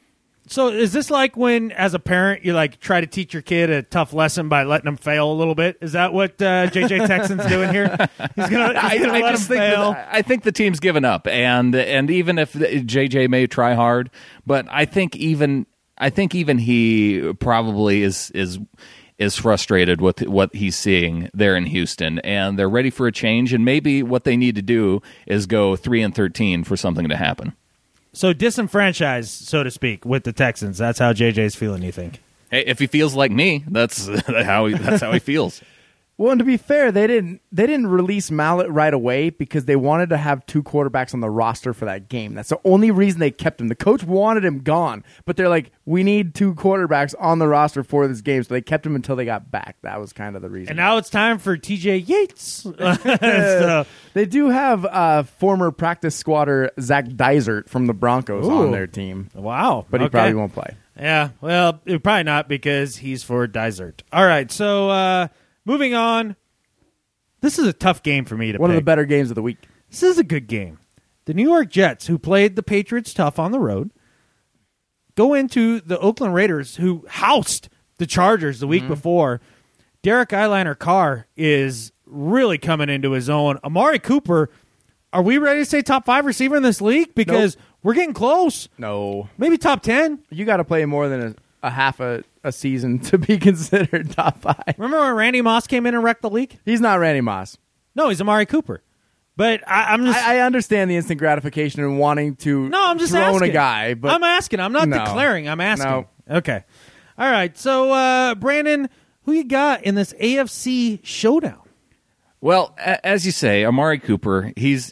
Speaker 4: So is this like when, as a parent, you like try to teach your kid a tough lesson by letting them fail a little bit? Is that what JJ Texan's doing here? He's gonna let him fail.
Speaker 2: I think the team's given up, and even if JJ may try hard, but I think even he probably is frustrated with what he's seeing there in Houston, and they're ready for a change. And maybe what they need to do is go 3-13 for something to happen.
Speaker 4: So disenfranchised, so to speak, with the Texans. That's how JJ's feeling, you think?
Speaker 2: Hey, if he feels like me, that's how he feels.
Speaker 3: Well, and to be fair, they didn't release Mallett right away because they wanted to have 2 quarterbacks on the roster for that game. That's the only reason they kept him. The coach wanted him gone, but they're like, we need 2 quarterbacks on the roster for this game, so they kept him until they got back. That was kind of the reason.
Speaker 4: And now it's time for TJ Yates.
Speaker 3: They do have former practice squatter Zach Dysert from the Broncos on their team.
Speaker 4: Wow.
Speaker 3: But he probably won't play.
Speaker 4: Yeah, well, probably not because he's for Dysert. All right, so moving on. This is a tough game for me to
Speaker 3: One
Speaker 4: pick.
Speaker 3: of the better games of the week.
Speaker 4: This is a good game. The New York Jets, who played the Patriots tough on the road, go into the Oakland Raiders, who housed the Chargers the week before. Derek Eyeliner Carr is really coming into his own. Amari Cooper, are we ready to say top 5 receiver in this league? Because we're getting close.
Speaker 3: No.
Speaker 4: Maybe top 10.
Speaker 3: You got to play more than a half a season to be considered top 5.
Speaker 4: Remember when Randy Moss came in and wrecked the league?
Speaker 3: He's not Randy Moss.
Speaker 4: No, he's Amari Cooper. But I'm just...
Speaker 3: I understand the instant gratification and wanting to
Speaker 4: I'm just
Speaker 3: throw
Speaker 4: asking.
Speaker 3: a guy. But
Speaker 4: I'm asking. I'm not
Speaker 3: No.
Speaker 4: declaring. I'm asking.
Speaker 3: No.
Speaker 4: Okay. All right. So, Brandon, who you got in this AFC showdown?
Speaker 2: Well, as you say, Amari Cooper, he's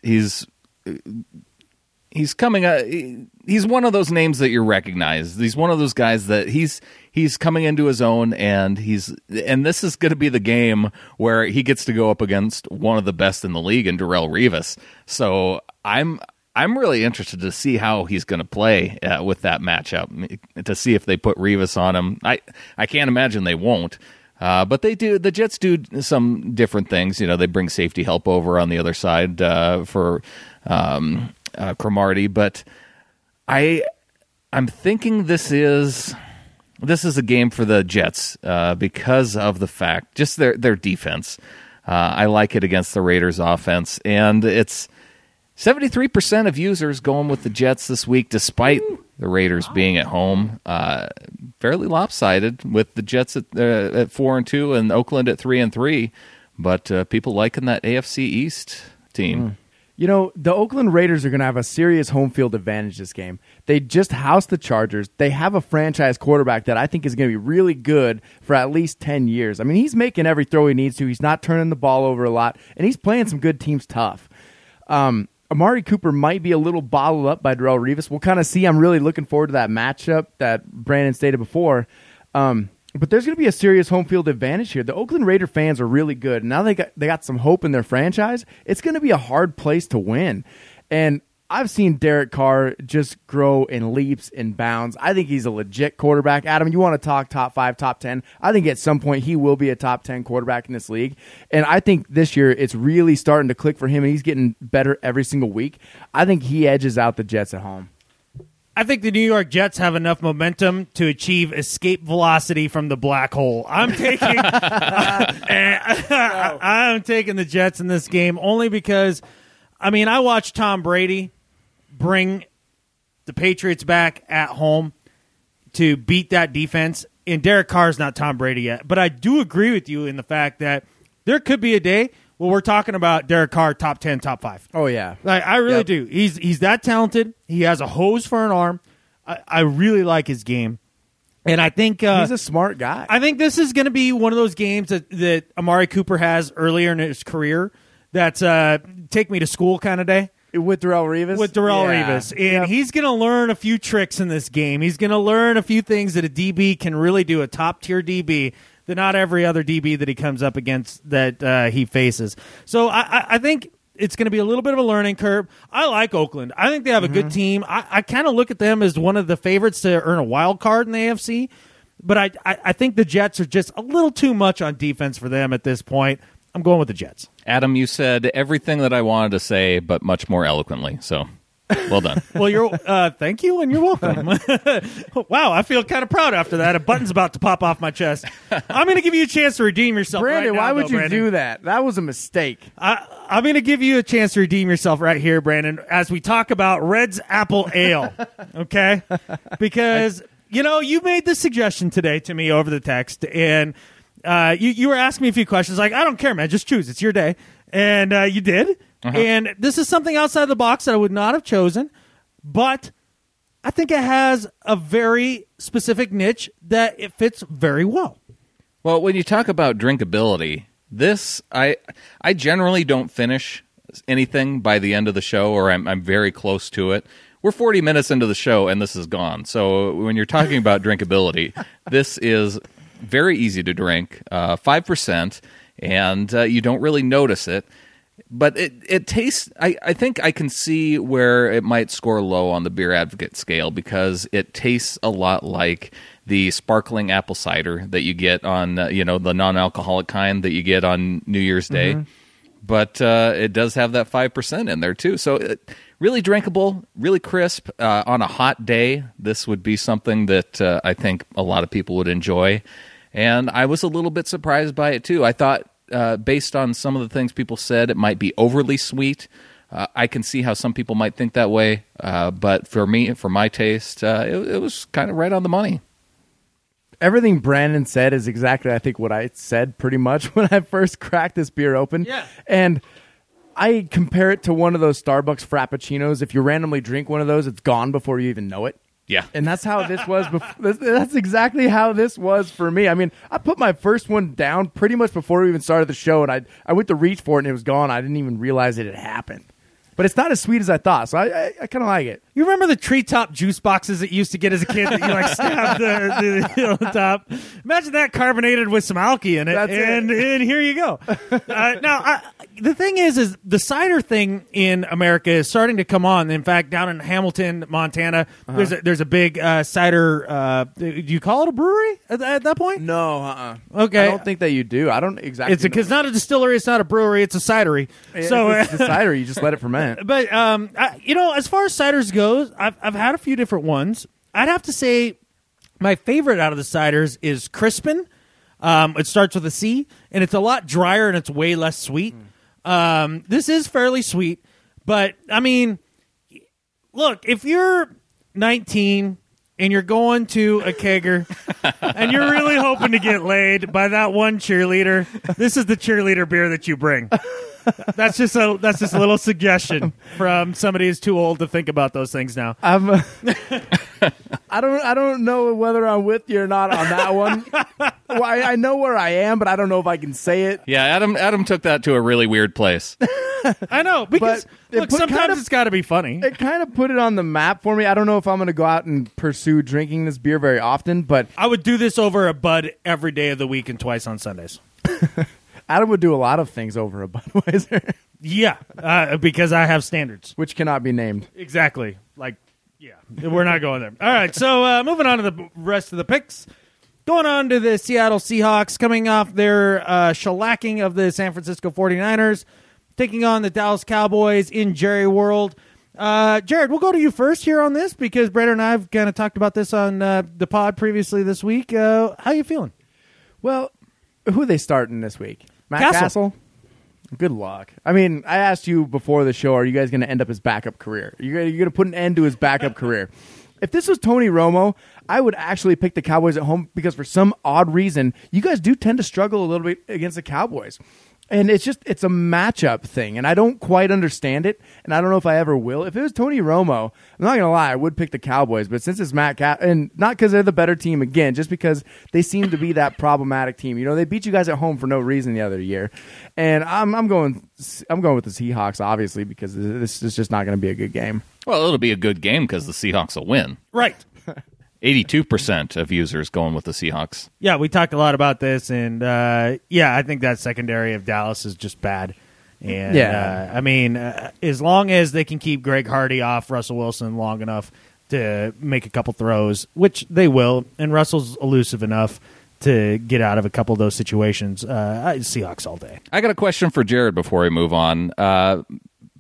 Speaker 2: coming. He's one of those names that you recognize. He's one of those guys that he's coming into his own, and this is going to be the game where he gets to go up against one of the best in the league in Darrelle Revis. So I'm really interested to see how he's going to play with that matchup, to see if they put Revis on him. I can't imagine they won't. But they do. The Jets do some different things. You know, they bring safety help over on the other side for Cromartie. But I'm thinking this is a game for the Jets because of the fact just their defense. I like it against the Raiders' offense, and it's 73% of users going with the Jets this week, despite the Raiders being at home. Fairly lopsided with the Jets at 4-2 and Oakland at 3-3, but people liking that AFC East team.
Speaker 3: You know, the Oakland Raiders are going to have a serious home field advantage this game. They just housed the Chargers. They have a franchise quarterback that I think is going to be really good for at least 10 years. I mean, he's making every throw he needs to. He's not turning the ball over a lot, and he's playing some good teams tough. Amari Cooper might be a little bottled up by Darrelle Revis. We'll kind of see. I'm really looking forward to that matchup that Brandon stated before. But there's going to be a serious home field advantage here. The Oakland Raider fans are really good. Now they got some hope in their franchise. It's going to be a hard place to win. And I've seen Derek Carr just grow in leaps and bounds. I think he's a legit quarterback. Adam, you want to talk top 5, top 10? I think at some point he will be a top 10 quarterback in this league. And I think this year it's really starting to click for him, and he's getting better every single week. I think he edges out the Jets at home.
Speaker 4: I think the New York Jets have enough momentum to achieve escape velocity from the black hole. I'm taking I'm taking the Jets in this game only because, I mean, I watched Tom Brady bring the Patriots back at home to beat that defense, and Derek Carr's not Tom Brady yet. But I do agree with you in the fact that there could be a day where we're talking about Derek Carr top 10, top 5.
Speaker 3: Oh, yeah.
Speaker 4: Like, I really do. He's that talented. He has a hose for an arm. I really like his game. And I think
Speaker 3: he's a smart guy.
Speaker 4: I think this is going to be one of those games that Amari Cooper has earlier in his career that's take me to school kind of day.
Speaker 3: With Darrelle Revis?
Speaker 4: With Darrelle Revis. And he's going to learn a few tricks in this game. He's going to learn a few things that a DB can really do, a top-tier DB, that not every other DB that he comes up against that he faces. So I think it's going to be a little bit of a learning curve. I like Oakland. I think they have a good team. I kind of look at them as one of the favorites to earn a wild card in the AFC. But I think the Jets are just a little too much on defense for them at this point. I'm going with the Jets.
Speaker 2: Adam, you said everything that I wanted to say, but much more eloquently. So Well done.
Speaker 4: Well, you're thank you, and you're welcome. Wow, I feel kind of proud after that. A button's about to pop off my chest. I'm going to give you a chance to redeem yourself.
Speaker 3: Brandon,
Speaker 4: right now,
Speaker 3: why would you
Speaker 4: Brandon.
Speaker 3: do that? That was a mistake.
Speaker 4: I'm going to give you a chance to redeem yourself right here, Brandon, as we talk about Red's Apple Ale. Okay, because you made this suggestion today to me over the text, and you were asking me a few questions. Like, I don't care, man. Just choose. It's your day, and you did. And this is something outside the box that I would not have chosen, but I think it has a very specific niche that it fits very well.
Speaker 2: Well, when you talk about drinkability, I generally don't finish anything by the end of the show, or I'm very close to it. We're 40 minutes into the show, and this is gone. So when you're talking about drinkability, this is very easy to drink, 5%, and you don't really notice it. But it tastes, I think I can see where it might score low on the Beer Advocate scale, because it tastes a lot like the sparkling apple cider that you get on, the non-alcoholic kind that you get on New Year's Day. But it does have that 5% in there, too. So really drinkable, really crisp. On a hot day, this would be something that I think a lot of people would enjoy. And I was a little bit surprised by it, too. I thought, based on some of the things people said, it might be overly sweet. I can see how some people might think that way. But for me, for my taste, it was kind of right on the money.
Speaker 3: Everything Brandon said is exactly, I think, what I said pretty much when I first cracked this beer open.
Speaker 4: Yeah.
Speaker 3: And I compare it to one of those Starbucks Frappuccinos. If you randomly drink one of those, it's gone before you even know it.
Speaker 2: Yeah.
Speaker 3: And that's how this was. That's exactly how this was for me. I mean, I put my first one down pretty much before we even started the show, and I went to reach for it, and it was gone. I didn't even realize it had happened. But it's not as sweet as I thought, so I kind of like it.
Speaker 4: You remember the treetop juice boxes that you used to get as a kid that you stab the top? Imagine that carbonated with some alky in it, and here you go. Now, the thing is the cider thing in America is starting to come on. In fact, down in Hamilton, Montana, there's a big cider. Do you call it a brewery at that point?
Speaker 3: No,
Speaker 4: Okay,
Speaker 3: I don't think that you do. I don't exactly.
Speaker 4: It's not a distillery. It's not a brewery. It's a cidery. So
Speaker 3: it's the cider. You just let it ferment.
Speaker 4: But as far as ciders goes, I've had a few different ones. I'd have to say my favorite out of the ciders is Crispin. It starts with a C, and it's a lot drier and it's way less sweet. This is fairly sweet, but I mean, look, if you're 19 and you're going to a kegger and you're really hoping to get laid by that one cheerleader, this is the cheerleader beer that you bring. That's just a little suggestion from somebody who's too old to think about those things now.
Speaker 3: I don't know whether I'm with you or not on that one. Well, I know where I am, but I don't know if I can say it.
Speaker 2: Yeah, Adam took that to a really weird place.
Speaker 4: I know, because look, sometimes it's got to be funny.
Speaker 3: It kind of put it on the map for me. I don't know if I'm going to go out and pursue drinking this beer very often, but
Speaker 4: I would do this over a Bud every day of the week and twice on Sundays.
Speaker 3: Adam would do a lot of things over a Budweiser.
Speaker 4: Yeah, because I have standards.
Speaker 3: Which cannot be named.
Speaker 4: Exactly. We're not going there. All right, so moving on to the rest of the picks. Going on to the Seattle Seahawks, coming off their shellacking of the San Francisco 49ers, taking on the Dallas Cowboys in Jerry World. Jared, we'll go to you first here on this, because Brandon and I have kind of talked about this on the pod previously this week. How are you feeling?
Speaker 3: Well, who are they starting this week? Matt Castle? Good luck. I mean, I asked you before the show, are you guys going to end up his backup career? You're going to put an end to his backup career. If this was Tony Romo, I would actually pick the Cowboys at home, because for some odd reason, you guys do tend to struggle a little bit against the Cowboys. And it's a matchup thing, and I don't quite understand it, and I don't know if I ever will. If it was Tony Romo, I'm not going to lie, I would pick the Cowboys, but since it's Matt and not because they're the better team, again, just because they seem to be that problematic team. They beat you guys at home for no reason the other year, and I'm going with the Seahawks, obviously, because this is just not going to be a good game.
Speaker 2: Well, it'll be a good game because the Seahawks will win.
Speaker 4: Right.
Speaker 2: 82% of users going with the Seahawks.
Speaker 4: Yeah, we talked a lot about this, and I think that secondary of Dallas is just bad. And I mean, as long as they can keep Greg Hardy off Russell Wilson long enough to make a couple throws, which they will, and Russell's elusive enough to get out of a couple of those situations, Seahawks all day.
Speaker 2: I got a question for Jared before we move on.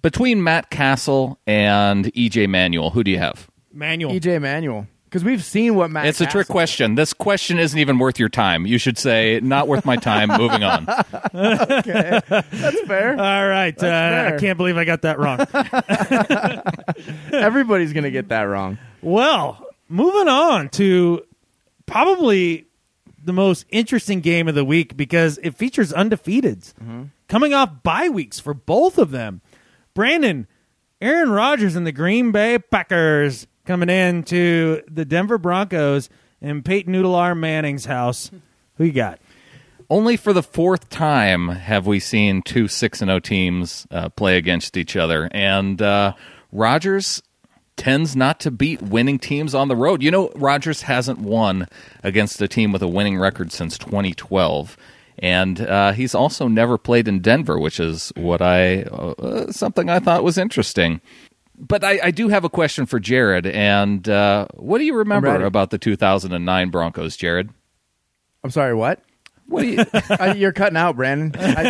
Speaker 2: Between Matt Castle and EJ Manuel, who do you have?
Speaker 4: Manuel.
Speaker 3: EJ Manuel. Because we've seen what Matt
Speaker 2: It's a trick question. This question isn't even worth your time. You should say, not worth my time, moving on.
Speaker 3: Okay. That's fair.
Speaker 4: All right.
Speaker 3: fair.
Speaker 4: I can't believe I got that wrong.
Speaker 3: Everybody's going to get that wrong.
Speaker 4: Well, moving on to probably the most interesting game of the week because it features undefeateds coming off bye weeks for both of them. Brandon, Aaron Rodgers and the Green Bay Packers coming in to the Denver Broncos and Peyton Noodle-Arm Manning's house. Who you got?
Speaker 2: Only for the fourth time have we seen two 6-0 teams play against each other. And Rodgers tends not to beat winning teams on the road. You know, Rodgers hasn't won against a team with a winning record since 2012. And he's also never played in Denver, which is what something I thought was interesting. But I do have a question for Jared. And what do you remember about the 2009 Broncos, Jared?
Speaker 3: I'm sorry, what?
Speaker 2: What do you?
Speaker 3: You're cutting out, Brandon.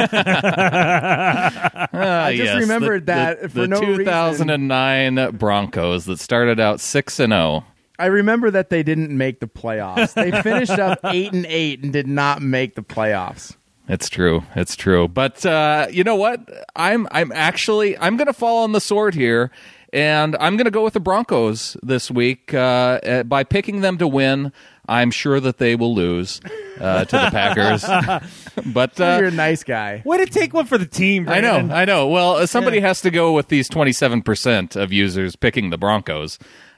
Speaker 3: I just remembered that for no reason.
Speaker 2: The 2009 Broncos that started out 6-0.
Speaker 3: I remember that they didn't make the playoffs. They finished up 8-8 and did not make the playoffs.
Speaker 2: It's true. It's true. But you know what? I'm going to fall on the sword here, and I'm going to go with the Broncos this week by picking them to win. I'm sure that they will lose to the Packers. But
Speaker 3: you're a nice guy.
Speaker 4: Way to take one for the team, Brandon.
Speaker 2: I know. Well, somebody has to go with these 27% of users picking the Broncos.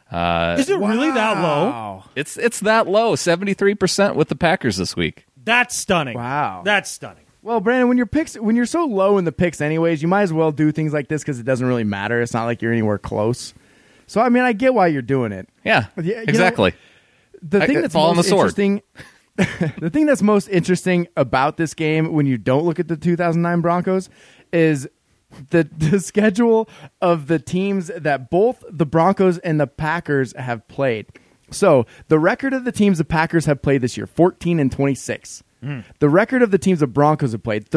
Speaker 4: Is it really that low?
Speaker 2: It's that low, 73% with the Packers this week.
Speaker 4: That's stunning.
Speaker 3: Wow.
Speaker 4: That's stunning.
Speaker 3: Well, Brandon, when you're so low in the picks anyways, you might as well do things like this because it doesn't really matter. It's not like you're anywhere close. So, I mean, I get why you're doing it.
Speaker 2: Yeah, exactly.
Speaker 3: The thing that's most interesting, the thing that's most interesting about this game when you don't look at the 2009 Broncos is the schedule of the teams that both the Broncos and the Packers have played. So the record of the teams the Packers have played this year, 14-26. The record of the teams the Broncos have played,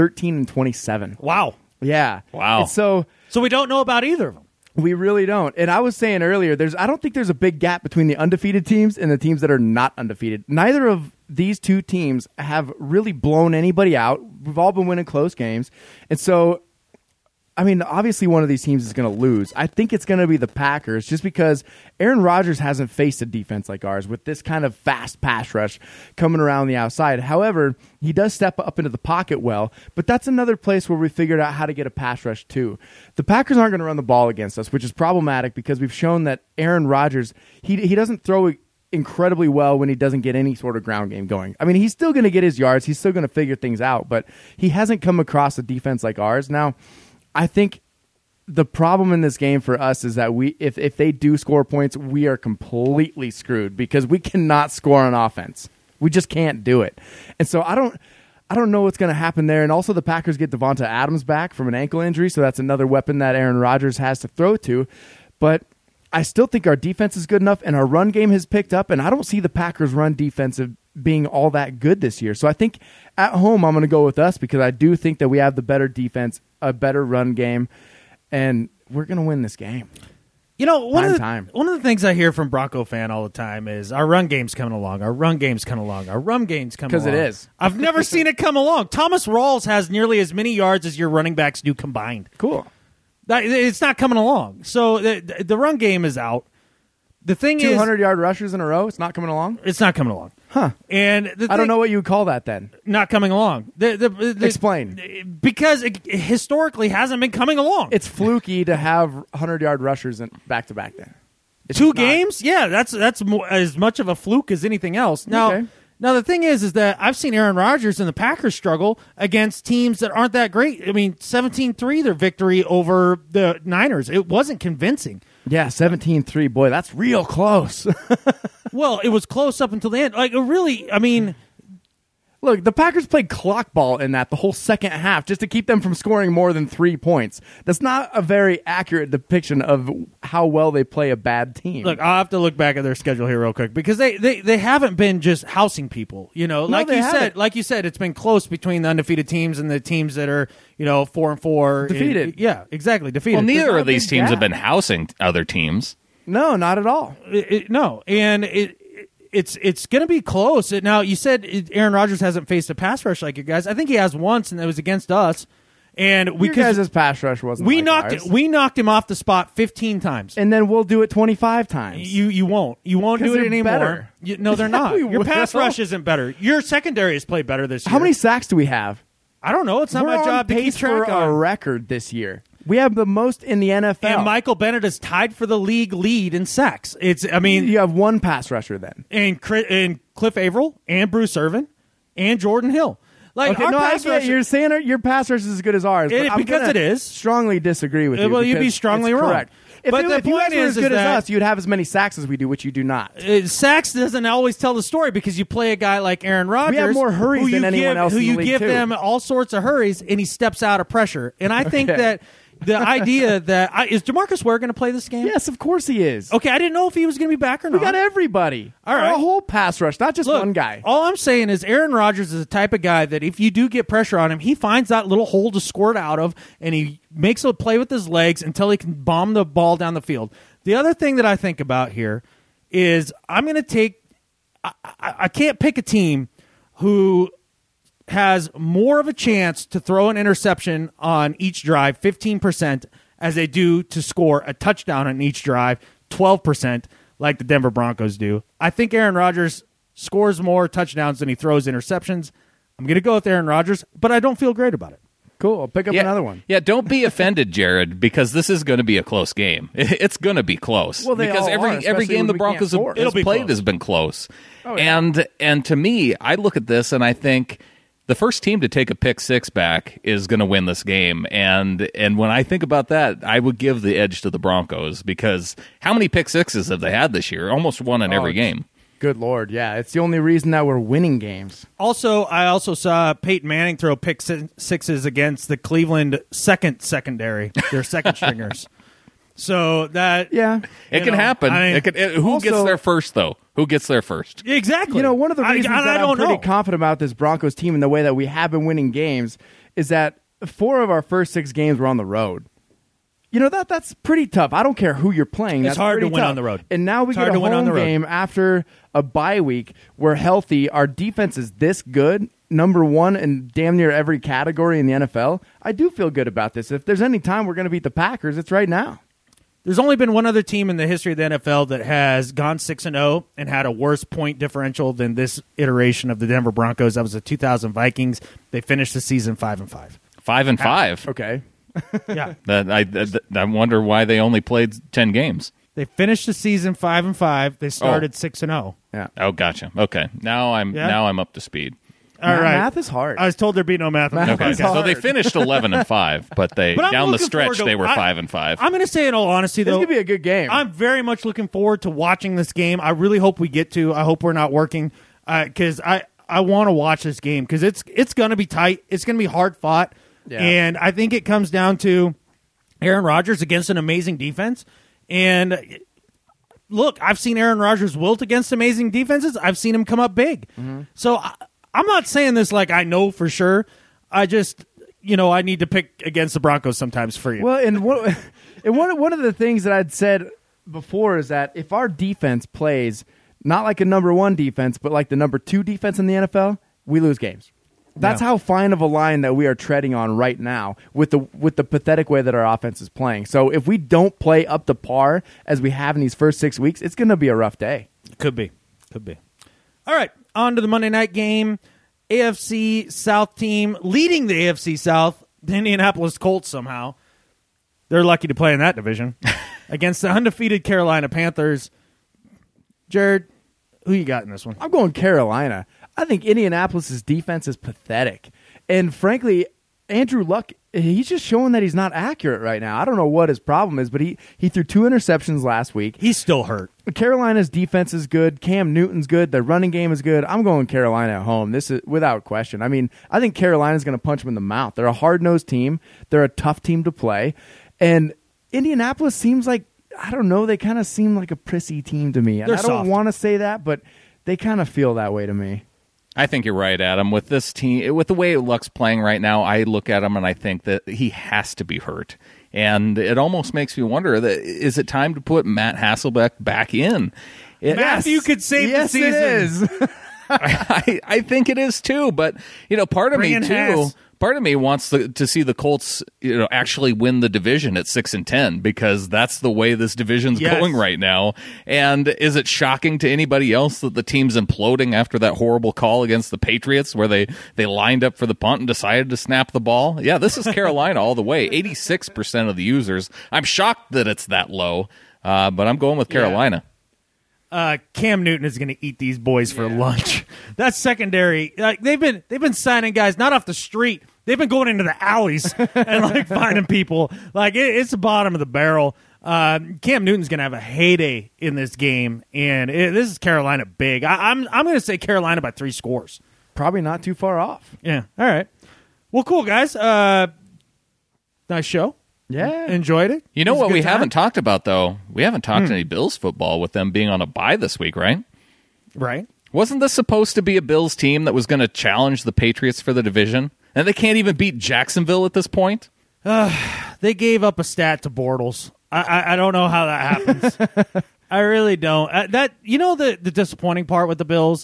Speaker 3: 13-27.
Speaker 4: Wow.
Speaker 3: Yeah.
Speaker 2: Wow.
Speaker 3: And so
Speaker 4: we don't know about either of them.
Speaker 3: We really don't. And I was saying earlier, I don't think there's a big gap between the undefeated teams and the teams that are not undefeated. Neither of these two teams have really blown anybody out. We've all been winning close games. And so, I mean, obviously one of these teams is going to lose. I think it's going to be the Packers just because Aaron Rodgers hasn't faced a defense like ours with this kind of fast pass rush coming around the outside. However, he does step up into the pocket well, but that's another place where we figured out how to get a pass rush too. The Packers aren't going to run the ball against us, which is problematic because we've shown that Aaron Rodgers, he doesn't throw incredibly well when he doesn't get any sort of ground game going. I mean, he's still going to get his yards. He's still going to figure things out, but he hasn't come across a defense like ours. Now, I think the problem in this game for us is that if they do score points, we are completely screwed because we cannot score on offense. We just can't do it. And so I don't know what's going to happen there. And also the Packers get Devonta Adams back from an ankle injury, so that's another weapon that Aaron Rodgers has to throw to. But I still think our defense is good enough, and our run game has picked up, and I don't see the Packers' run defensive being all that good this year. So I think at home I'm going to go with us because I do think that we have the better defense, a better run game, and we're going to win this game.
Speaker 4: You know, one of the things I hear from Bronco fan all the time is our run game's coming along. Our run game's coming along. Our run game's coming along.
Speaker 3: Because it is.
Speaker 4: I've never seen it come along. Thomas Rawls has nearly as many yards as your running backs do combined.
Speaker 3: Cool.
Speaker 4: It's not coming along. So the run game is out. The thing is
Speaker 3: 200-yard rushers in a row, it's not coming along?
Speaker 4: It's not coming along.
Speaker 3: Huh.
Speaker 4: And
Speaker 3: I don't know what you would call that then.
Speaker 4: Not coming along.
Speaker 3: Explain.
Speaker 4: Because it historically hasn't been coming along.
Speaker 3: It's fluky to have 100-yard rushers back-to-back then. It's
Speaker 4: two games? Yeah, that's as much of a fluke as anything else. Now, Now, the thing is that I've seen Aaron Rodgers and the Packers struggle against teams that aren't that great. I mean, 17-3, their victory over the Niners. It wasn't convincing.
Speaker 3: Yeah, 17-3. Boy, that's real close.
Speaker 4: Well, it was close up until the end. Like, really, I mean,
Speaker 3: Look, the Packers played clock ball in that the whole second half just to keep them from scoring more than 3 points. That's not a very accurate depiction of how well they play a bad team.
Speaker 4: Look, I'll have to look back at their schedule here real quick because they haven't been just housing people. Like you said, it's been close between the undefeated teams and the teams that are 4-4
Speaker 3: defeated.
Speaker 4: Yeah, exactly, defeated.
Speaker 2: Well, neither of these teams
Speaker 3: gap.
Speaker 2: have been housing other teams.
Speaker 3: No, not at all.
Speaker 4: No, and it's going to be close. Now, you said Aaron Rodgers hasn't faced a pass rush like you guys. I think he has once, and it was against us. And
Speaker 3: Your guys' pass rush wasn't
Speaker 4: we
Speaker 3: like
Speaker 4: knocked
Speaker 3: ours.
Speaker 4: we knocked him off the spot 15 times.
Speaker 3: And then we'll do it 25 times.
Speaker 4: You won't do
Speaker 3: 'Cause
Speaker 4: it
Speaker 3: they're
Speaker 4: anymore.
Speaker 3: better.
Speaker 4: No, they're not.
Speaker 3: We
Speaker 4: Your pass
Speaker 3: will.
Speaker 4: rush isn't better. Your secondary has played better this year.
Speaker 3: How many sacks do we have?
Speaker 4: I don't know. It's not
Speaker 3: We're
Speaker 4: my job
Speaker 3: on
Speaker 4: to keep
Speaker 3: pace
Speaker 4: track
Speaker 3: for
Speaker 4: of.
Speaker 3: a record this year. We have the most in the NFL.
Speaker 4: And Michael Bennett is tied for the league lead in sacks.
Speaker 3: You have one pass rusher then.
Speaker 4: and Cliff Averill and Bruce Irvin and Jordan Hill. Like
Speaker 3: Okay,
Speaker 4: our
Speaker 3: no, I
Speaker 4: pass
Speaker 3: get
Speaker 4: rush,
Speaker 3: you're saying your pass rush is as good as ours. But I'm
Speaker 4: because
Speaker 3: gonna
Speaker 4: it is.
Speaker 3: strongly disagree with you.
Speaker 4: Well, you'd be
Speaker 3: because
Speaker 4: strongly
Speaker 3: it's
Speaker 4: wrong.
Speaker 3: Correct. If
Speaker 4: But
Speaker 3: you
Speaker 4: the
Speaker 3: guys
Speaker 4: point
Speaker 3: were as
Speaker 4: is
Speaker 3: good as
Speaker 4: that-
Speaker 3: us, you'd have as many sacks as we do, which you do not.
Speaker 4: Sacks doesn't always tell the story because you play a guy like Aaron Rodgers.
Speaker 3: We have more hurries
Speaker 4: who
Speaker 3: than
Speaker 4: you
Speaker 3: anyone
Speaker 4: give,
Speaker 3: else
Speaker 4: Who
Speaker 3: in the
Speaker 4: you
Speaker 3: league,
Speaker 4: give
Speaker 3: too.
Speaker 4: them all sorts of hurries, and he steps out of pressure. And I think
Speaker 3: Okay.
Speaker 4: that the idea that is DeMarcus Ware going to play this game?
Speaker 3: Yes, of course he is.
Speaker 4: Okay, I didn't know if he was going to be back or
Speaker 3: We
Speaker 4: not.
Speaker 3: got everybody.
Speaker 4: All right.
Speaker 3: We're a whole pass rush, not just
Speaker 4: Look,
Speaker 3: one guy.
Speaker 4: All I'm saying is Aaron Rodgers is the type of guy that if you do get pressure on him, he finds that little hole to squirt out of, and he makes a play with his legs until he can bomb the ball down the field. The other thing that I think about here is I'm going to take I can't pick a team who has more of a chance to throw an interception on each drive, 15%, as they do to score a touchdown on each drive, 12%, like the Denver Broncos do. I think Aaron Rodgers scores more touchdowns than he throws interceptions. I'm going to go with Aaron Rodgers, but I don't feel great about it.
Speaker 3: Cool. I'll pick up another one.
Speaker 2: Yeah, don't be offended, Jared, because this is going to be a close game. It's going to be close.
Speaker 3: Well, they
Speaker 2: because
Speaker 3: all
Speaker 2: every
Speaker 3: are, especially
Speaker 2: game
Speaker 3: when
Speaker 2: the
Speaker 3: we
Speaker 2: Broncos
Speaker 3: can't score.
Speaker 2: have
Speaker 4: It'll be
Speaker 2: played
Speaker 4: close.
Speaker 2: has been close.
Speaker 3: Oh, yeah.
Speaker 2: And to me, I look at this and I think the first team to take a pick six back is going to win this game. And when I think about that, I would give the edge to the Broncos because how many pick sixes have they had this year? Almost one in every game.
Speaker 3: Good Lord. Yeah, it's the only reason that we're winning games.
Speaker 4: Also, I also saw Peyton Manning throw pick sixes against the Cleveland secondary, their second stringers. So that
Speaker 3: Yeah.
Speaker 2: It can happen. Who
Speaker 3: Also-
Speaker 2: gets there first, though? Who gets there first?
Speaker 4: exactly.
Speaker 3: You know, one of the reasons
Speaker 4: I
Speaker 3: that I'm
Speaker 4: don't
Speaker 3: pretty
Speaker 4: know.
Speaker 3: confident about this Broncos team and the way that we have been winning games is that 4 of our first 6 games were on the road. You know, that's pretty tough. I don't care who you're playing.
Speaker 4: It's
Speaker 3: That's
Speaker 4: hard to
Speaker 3: pretty
Speaker 4: win
Speaker 3: tough.
Speaker 4: on the road.
Speaker 3: And now we
Speaker 4: It's
Speaker 3: get
Speaker 4: hard
Speaker 3: a
Speaker 4: to win on
Speaker 3: home
Speaker 4: the road.
Speaker 3: game after a bye week. We're healthy. Our defense is this good, number 1 in damn near every category in the NFL. I do feel good about this. If there's any time we're going to beat the Packers, it's right now.
Speaker 4: There's only been one other team in the history of the NFL that has gone 6-0 and had a worse point differential than this iteration of the Denver Broncos. That was the 2000 Vikings. They finished the season 5-5.
Speaker 2: 5-5.
Speaker 3: Okay.
Speaker 4: Yeah.
Speaker 2: I wonder why they only played 10 games.
Speaker 4: They finished the season 5-5. They started 6-0.
Speaker 3: Yeah.
Speaker 2: Oh, gotcha. Okay, now I'm up to speed.
Speaker 4: All right.
Speaker 3: Math is hard.
Speaker 4: I was told there'd be no math. on this
Speaker 3: Math
Speaker 2: Okay,
Speaker 3: is
Speaker 4: podcast.
Speaker 2: so they
Speaker 3: hard.
Speaker 2: finished 11-5, but
Speaker 4: But I'm
Speaker 2: down the
Speaker 4: looking
Speaker 2: stretch
Speaker 4: forward to-
Speaker 2: they were
Speaker 4: I-
Speaker 2: 5-5.
Speaker 4: I'm going to say in all honesty,
Speaker 3: This
Speaker 4: though,
Speaker 3: could be a good game.
Speaker 4: I'm very much looking forward to watching this game. I really hope we get to. I hope we're not working because I want to watch this game because it's going to be tight. It's going to be hard fought,
Speaker 3: Yeah.
Speaker 4: and I think it comes down to Aaron Rodgers against an amazing defense. And look, I've seen Aaron Rodgers wilt against amazing defenses. I've seen him come up big. So I'm not saying this like I know for sure. I just I need to pick against the Broncos sometimes for you.
Speaker 3: Well, and one of the things that I'd said before is that if our defense plays not like a number 1 defense, but like the number 2 defense in the NFL, we lose games. That's how fine of a line that we are treading on right now with the pathetic way that our offense is playing. So if we don't play up to par as we have in these first 6 weeks, it's going to be a rough day.
Speaker 4: Could be. All right, on to the Monday night game. AFC South team leading the AFC South, the Indianapolis Colts somehow. They're lucky to play in that division against the undefeated Carolina Panthers. Jared, who you got in this one?
Speaker 3: I'm going Carolina. I think Indianapolis' defense is pathetic. And frankly, Andrew Luck, he's just showing that he's not accurate right now. I don't know what his problem is, but he threw 2 interceptions last week.
Speaker 4: He's still hurt.
Speaker 3: Carolina's defense is good. Cam Newton's good. Their running game is good. I'm going Carolina at home. This is without question. I mean, I think Carolina's going to punch them in the mouth. They're a hard-nosed team. They're a tough team to play. And Indianapolis seems like, I don't know, they kind of seem like a prissy team to me. And
Speaker 4: They're
Speaker 3: I don't
Speaker 4: soft.
Speaker 3: want to say that, but they kind of feel that way to me.
Speaker 2: I think you're right, Adam. With this team, with the way Luck's playing right now, I look at him and I think that he has to be hurt. And it almost makes me wonder, that is it time to put Matt Hasselbeck back in?
Speaker 4: Matthew could save the season.
Speaker 3: It is.
Speaker 2: I think it is too, but part of
Speaker 4: Bring
Speaker 2: me
Speaker 4: in
Speaker 2: too.
Speaker 4: Hass.
Speaker 2: Part of me wants to see the Colts, actually win the division at 6-10 because that's the way this division's
Speaker 4: Yes.
Speaker 2: going right now. And is it shocking to anybody else that the team's imploding after that horrible call against the Patriots where they lined up for the punt and decided to snap the ball? Yeah, this is Carolina all the way. 86% of the users. I'm shocked that it's that low, but I'm going with Carolina.
Speaker 4: Cam Newton is going to eat these boys for lunch. That's secondary. Like they've been signing guys not off the street. They've been going into the alleys and finding people. It's the bottom of the barrel. Cam Newton's going to have a heyday in this game, and this is Carolina big. I'm going to say Carolina by 3 scores.
Speaker 3: Probably not too far off.
Speaker 4: Yeah. All right. Well, cool guys. Nice show.
Speaker 3: Yeah.
Speaker 4: Enjoyed it.
Speaker 2: You know
Speaker 4: It was a
Speaker 2: what
Speaker 4: good
Speaker 2: we
Speaker 4: time.
Speaker 2: haven't talked about, though? We haven't talked any Bills football with them being on a bye this week, right?
Speaker 4: Right.
Speaker 2: Wasn't this supposed to be a Bills team that was going to challenge the Patriots for the division? And they can't even beat Jacksonville at this point?
Speaker 4: They gave up a stat to Bortles. I don't know how that happens. I really don't. The disappointing part with the Bills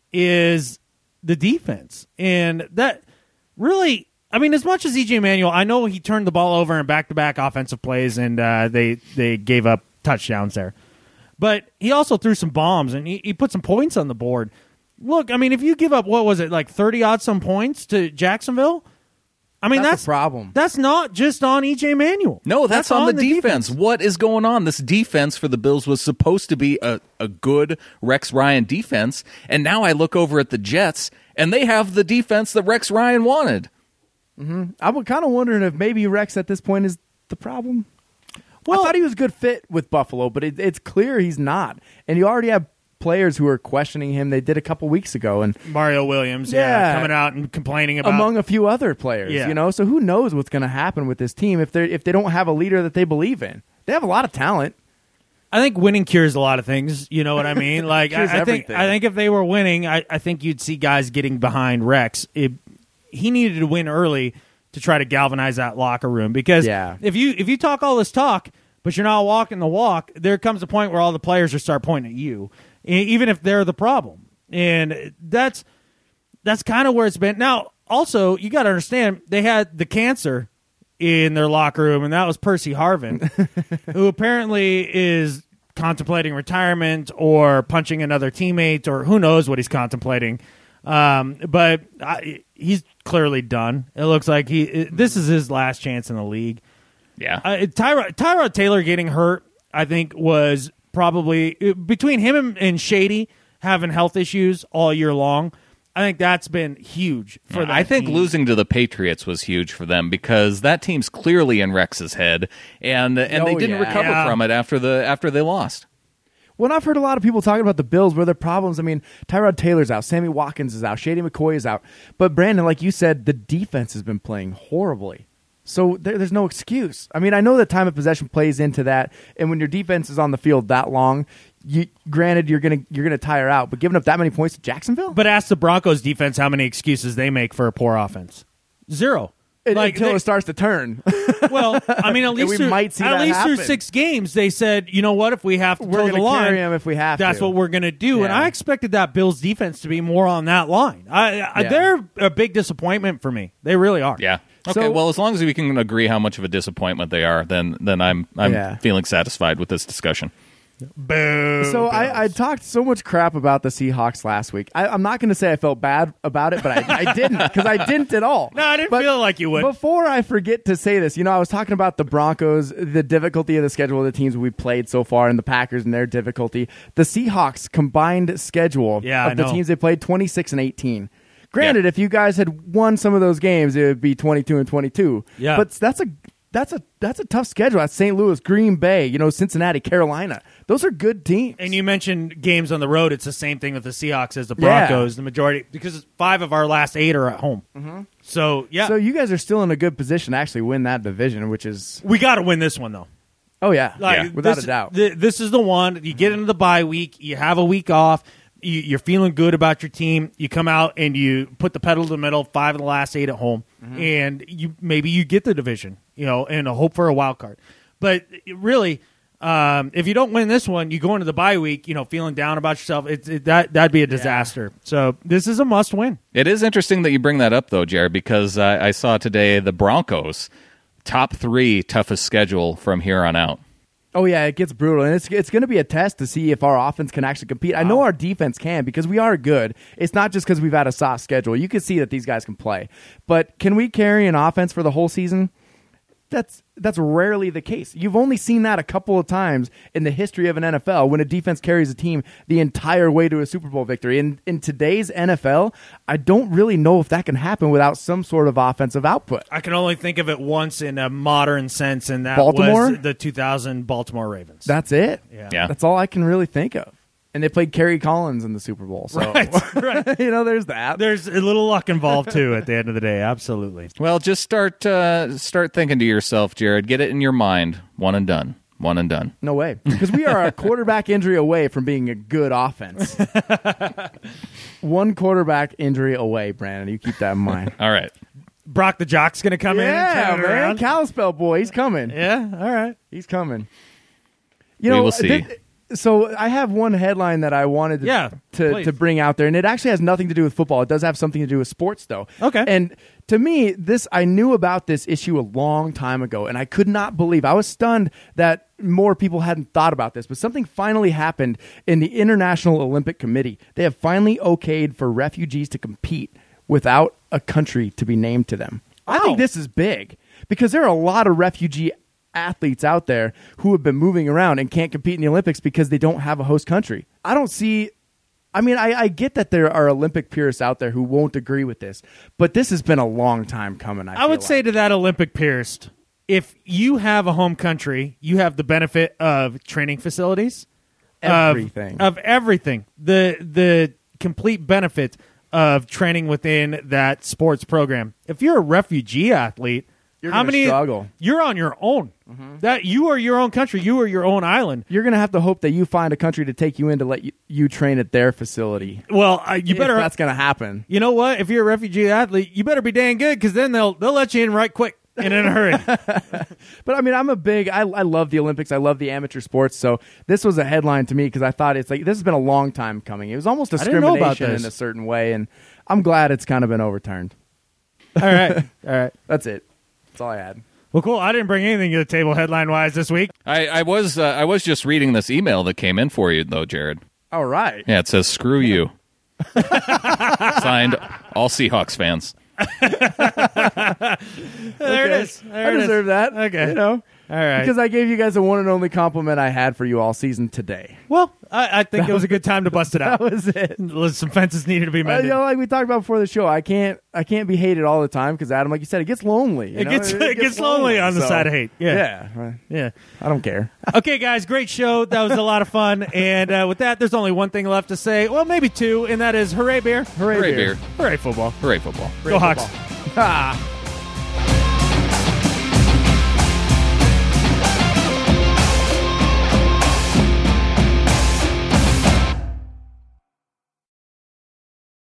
Speaker 4: is the defense, and that really. I mean, as much as E.J. Manuel, I know he turned the ball over in back-to-back offensive plays, and they gave up touchdowns there. But he also threw some bombs, and he put some points on the board. Look, I mean, if you give up, 30-odd-some points to Jacksonville, I mean,
Speaker 3: That's the problem.
Speaker 4: That's not just on E.J. Manuel.
Speaker 2: No, that's on the defense. What is going on? This defense for the Bills was supposed to be a good Rex Ryan defense, and now I look over at the Jets, and they have the defense that Rex Ryan wanted.
Speaker 3: I'm kind of wondering if maybe Rex at this point is the problem.
Speaker 4: Well,
Speaker 3: I thought he was a good fit with Buffalo, but it's clear he's not. And you already have players who are questioning him. They did a couple weeks ago, and
Speaker 4: Mario Williams,
Speaker 3: Yeah.
Speaker 4: coming out and complaining about
Speaker 3: among a few other players,
Speaker 4: Yeah.
Speaker 3: So who knows what's going to happen with this team if they don't have a leader that they believe in. They have a lot of talent.
Speaker 4: I think winning cures a lot of things. You know what I mean? Like
Speaker 3: Cures
Speaker 4: I think
Speaker 3: everything.
Speaker 4: if they were winning, I think you'd see guys getting behind Rex. He needed to win early to try to galvanize that locker room, because
Speaker 3: Yeah.
Speaker 4: if you talk all this talk but you're not walking the walk, there comes a point where all the players will start pointing at you, even if they're the problem. And that's kind of where it's been. Now, also, you got to understand, they had the cancer in their locker room, and that was Percy Harvin, who apparently is contemplating retirement or punching another teammate, or who knows what he's contemplating. But he's clearly done. It looks like this is his last chance in the league.
Speaker 2: Yeah.
Speaker 4: Tyrod Taylor getting hurt, I think, was probably between him and Shady having health issues all year long. I think that's been huge for that
Speaker 2: I think
Speaker 4: team.
Speaker 2: losing to the Patriots was huge for them because that team's clearly in Rex's head, and they didn't
Speaker 3: yeah.
Speaker 2: recover
Speaker 4: Yeah.
Speaker 2: from it after they lost.
Speaker 3: Well, I've heard a lot of people talking about the Bills where their problems. I mean, Tyrod Taylor's out, Sammy Watkins is out, Shady McCoy is out. But Brandon, like you said, the defense has been playing horribly. So there's no excuse. I mean, I know that time of possession plays into that, and when your defense is on the field that long, granted you're gonna tire out. But giving up that many points to Jacksonville,
Speaker 4: But ask the Broncos defense how many excuses they make for a poor offense. Zero.
Speaker 3: until it starts to turn.
Speaker 4: Well, I mean, at least
Speaker 3: we
Speaker 4: through,
Speaker 3: might see
Speaker 4: at
Speaker 3: that
Speaker 4: least through
Speaker 3: happen.
Speaker 4: 6 games, they said, you know what, if we have to
Speaker 3: We're
Speaker 4: toe the
Speaker 3: gonna
Speaker 4: line,
Speaker 3: carry 'em if we have
Speaker 4: that's
Speaker 3: to.
Speaker 4: what we're going to do. And
Speaker 3: Yeah.
Speaker 4: I expected that Bills defense to be more on that line. They're a big disappointment for me. They really are.
Speaker 2: Yeah. Okay.
Speaker 3: So-
Speaker 2: well, as long as we can agree how much of a disappointment they are, then I'm
Speaker 3: Yeah.
Speaker 2: feeling satisfied with this discussion.
Speaker 4: Boo.
Speaker 3: So I talked so much crap about the Seahawks last week. I'm not going to say I felt bad about it, but I didn't, because I didn't at all.
Speaker 4: No, I didn't
Speaker 3: But
Speaker 4: feel like you would.
Speaker 3: Before I forget to say this, I was talking about the Broncos, the difficulty of the schedule of the teams we played so far, and the Packers and their difficulty. The Seahawks combined schedule
Speaker 4: Yeah, I
Speaker 3: of the
Speaker 4: know.
Speaker 3: teams they played, 26-18. Granted, if you guys had won some of those games, it would be 22-22.
Speaker 4: Yeah.
Speaker 3: But that's a tough schedule. That's St. Louis, Green Bay, Cincinnati, Carolina. Those are good teams.
Speaker 4: And you mentioned games on the road. It's the same thing with the Seahawks as the Broncos. The majority, because 5 of our last 8 are at home. Mm-hmm. So, yeah.
Speaker 3: So you guys are still in a good position to actually win that division, which is...
Speaker 4: We got to win this one, though.
Speaker 3: Oh, yeah. Without
Speaker 4: this,
Speaker 3: a doubt.
Speaker 4: This is the one. You get into the bye week. You have a week off. You're feeling good about your team. You come out and you put the pedal to the metal, 5 of the last 8 at home. Mm-hmm. And maybe you get the division, and a hope for a wild card. But really... if you don't win this one, you go into the bye week, feeling down about yourself. That'd be a disaster. Yeah. So this is a must win.
Speaker 2: It is interesting that you bring that up, though, Jared, because I saw today the Broncos top 3 toughest schedule from here on out.
Speaker 3: Oh yeah, it gets brutal, and it's going to be a test to see if our offense can actually compete. Wow. I know our defense can because we are good. It's not just because we've had a soft schedule. You can see that these guys can play, but can we carry an offense for the whole season? That's rarely the case. You've only seen that a couple of times in the history of an NFL when a defense carries a team the entire way to a Super Bowl victory. In today's NFL, I don't really know if that can happen without some sort of offensive output.
Speaker 4: I can only think of it once in a modern sense, and that
Speaker 3: Baltimore?
Speaker 4: was the 2000 Baltimore Ravens.
Speaker 3: That's it.
Speaker 4: Yeah.
Speaker 3: That's all I can really think of. And they played Kerry Collins in the Super Bowl. So,
Speaker 4: right.
Speaker 3: There's that.
Speaker 4: There's a little luck involved, too, at the end of the day. Absolutely.
Speaker 2: Well, just start thinking to yourself, Jared. Get it in your mind. One and done. One and done.
Speaker 3: No way. Because we are a quarterback injury away from being a good offense. One quarterback injury away, Brandon. You keep that in mind.
Speaker 2: All right.
Speaker 4: Brock the Jock's going to come in and turn it around.
Speaker 3: Kalispell boy. He's coming.
Speaker 4: Yeah, all right.
Speaker 3: He's coming.
Speaker 2: We will see.
Speaker 3: So I have one headline that I wanted to bring out there, and it actually has nothing to do with football. It does have something to do with sports, though.
Speaker 4: Okay.
Speaker 3: And to me, I knew about this issue a long time ago, and I could not believe. I was stunned that more people hadn't thought about this, but something finally happened in the International Olympic Committee. They have finally okayed for refugees to compete without a country to be named to them. I think this is big because there are a lot of refugee athletes out there who have been moving around and can't compete in the Olympics because they don't have a host country. I get that there are Olympic purists out there who won't agree with this, but this has been a long time coming.
Speaker 4: I would say to that Olympic purist, if you have a home country, you have the benefit of training facilities,
Speaker 3: everything.
Speaker 4: Of everything. The complete benefit of training within that sports program. If you're a refugee athlete,
Speaker 3: you're going to struggle.
Speaker 4: You're on your own. Mm-hmm. That you are your own country. You are your own island.
Speaker 3: You're going to have to hope that you find a country to take you in to let you train at their facility.
Speaker 4: Well, you better.
Speaker 3: That's going to happen.
Speaker 4: You know what? If you're a refugee athlete, you better be dang good because then they'll let you in right quick and in a hurry.
Speaker 3: But I love the Olympics. I love the amateur sports. So this was a headline to me because I thought it's like this has been a long time coming. It was almost discrimination in a certain way, and I'm glad it's kind of been overturned.
Speaker 4: All right.
Speaker 3: That's it. That's all I had.
Speaker 4: Well, cool. I didn't bring anything to the table headline-wise this week.
Speaker 2: I was just reading this email that came in for you, though, Jared.
Speaker 3: All right.
Speaker 2: Yeah, it says, screw you. Signed, all Seahawks fans.
Speaker 4: There it is.
Speaker 3: I deserve that.
Speaker 4: Okay.
Speaker 3: All
Speaker 4: right.
Speaker 3: Because I gave you guys the one and only compliment I had for you all season today.
Speaker 4: Well, I think it was a good time to bust it out.
Speaker 3: That was it.
Speaker 4: Some fences needed to be mended.
Speaker 3: Like we talked about before the show, I can't be hated all the time because Adam, like you said, it gets lonely.
Speaker 4: It gets lonely on the side of hate. Yeah.
Speaker 3: I don't care.
Speaker 4: Okay, guys, great show. That was a lot of fun. And with that, there's only one thing left to say. Well, maybe two, and that is hooray beer.
Speaker 2: Hooray beer.
Speaker 4: Hooray football.
Speaker 2: Hooray football.
Speaker 4: Go Hawks.
Speaker 3: Ah.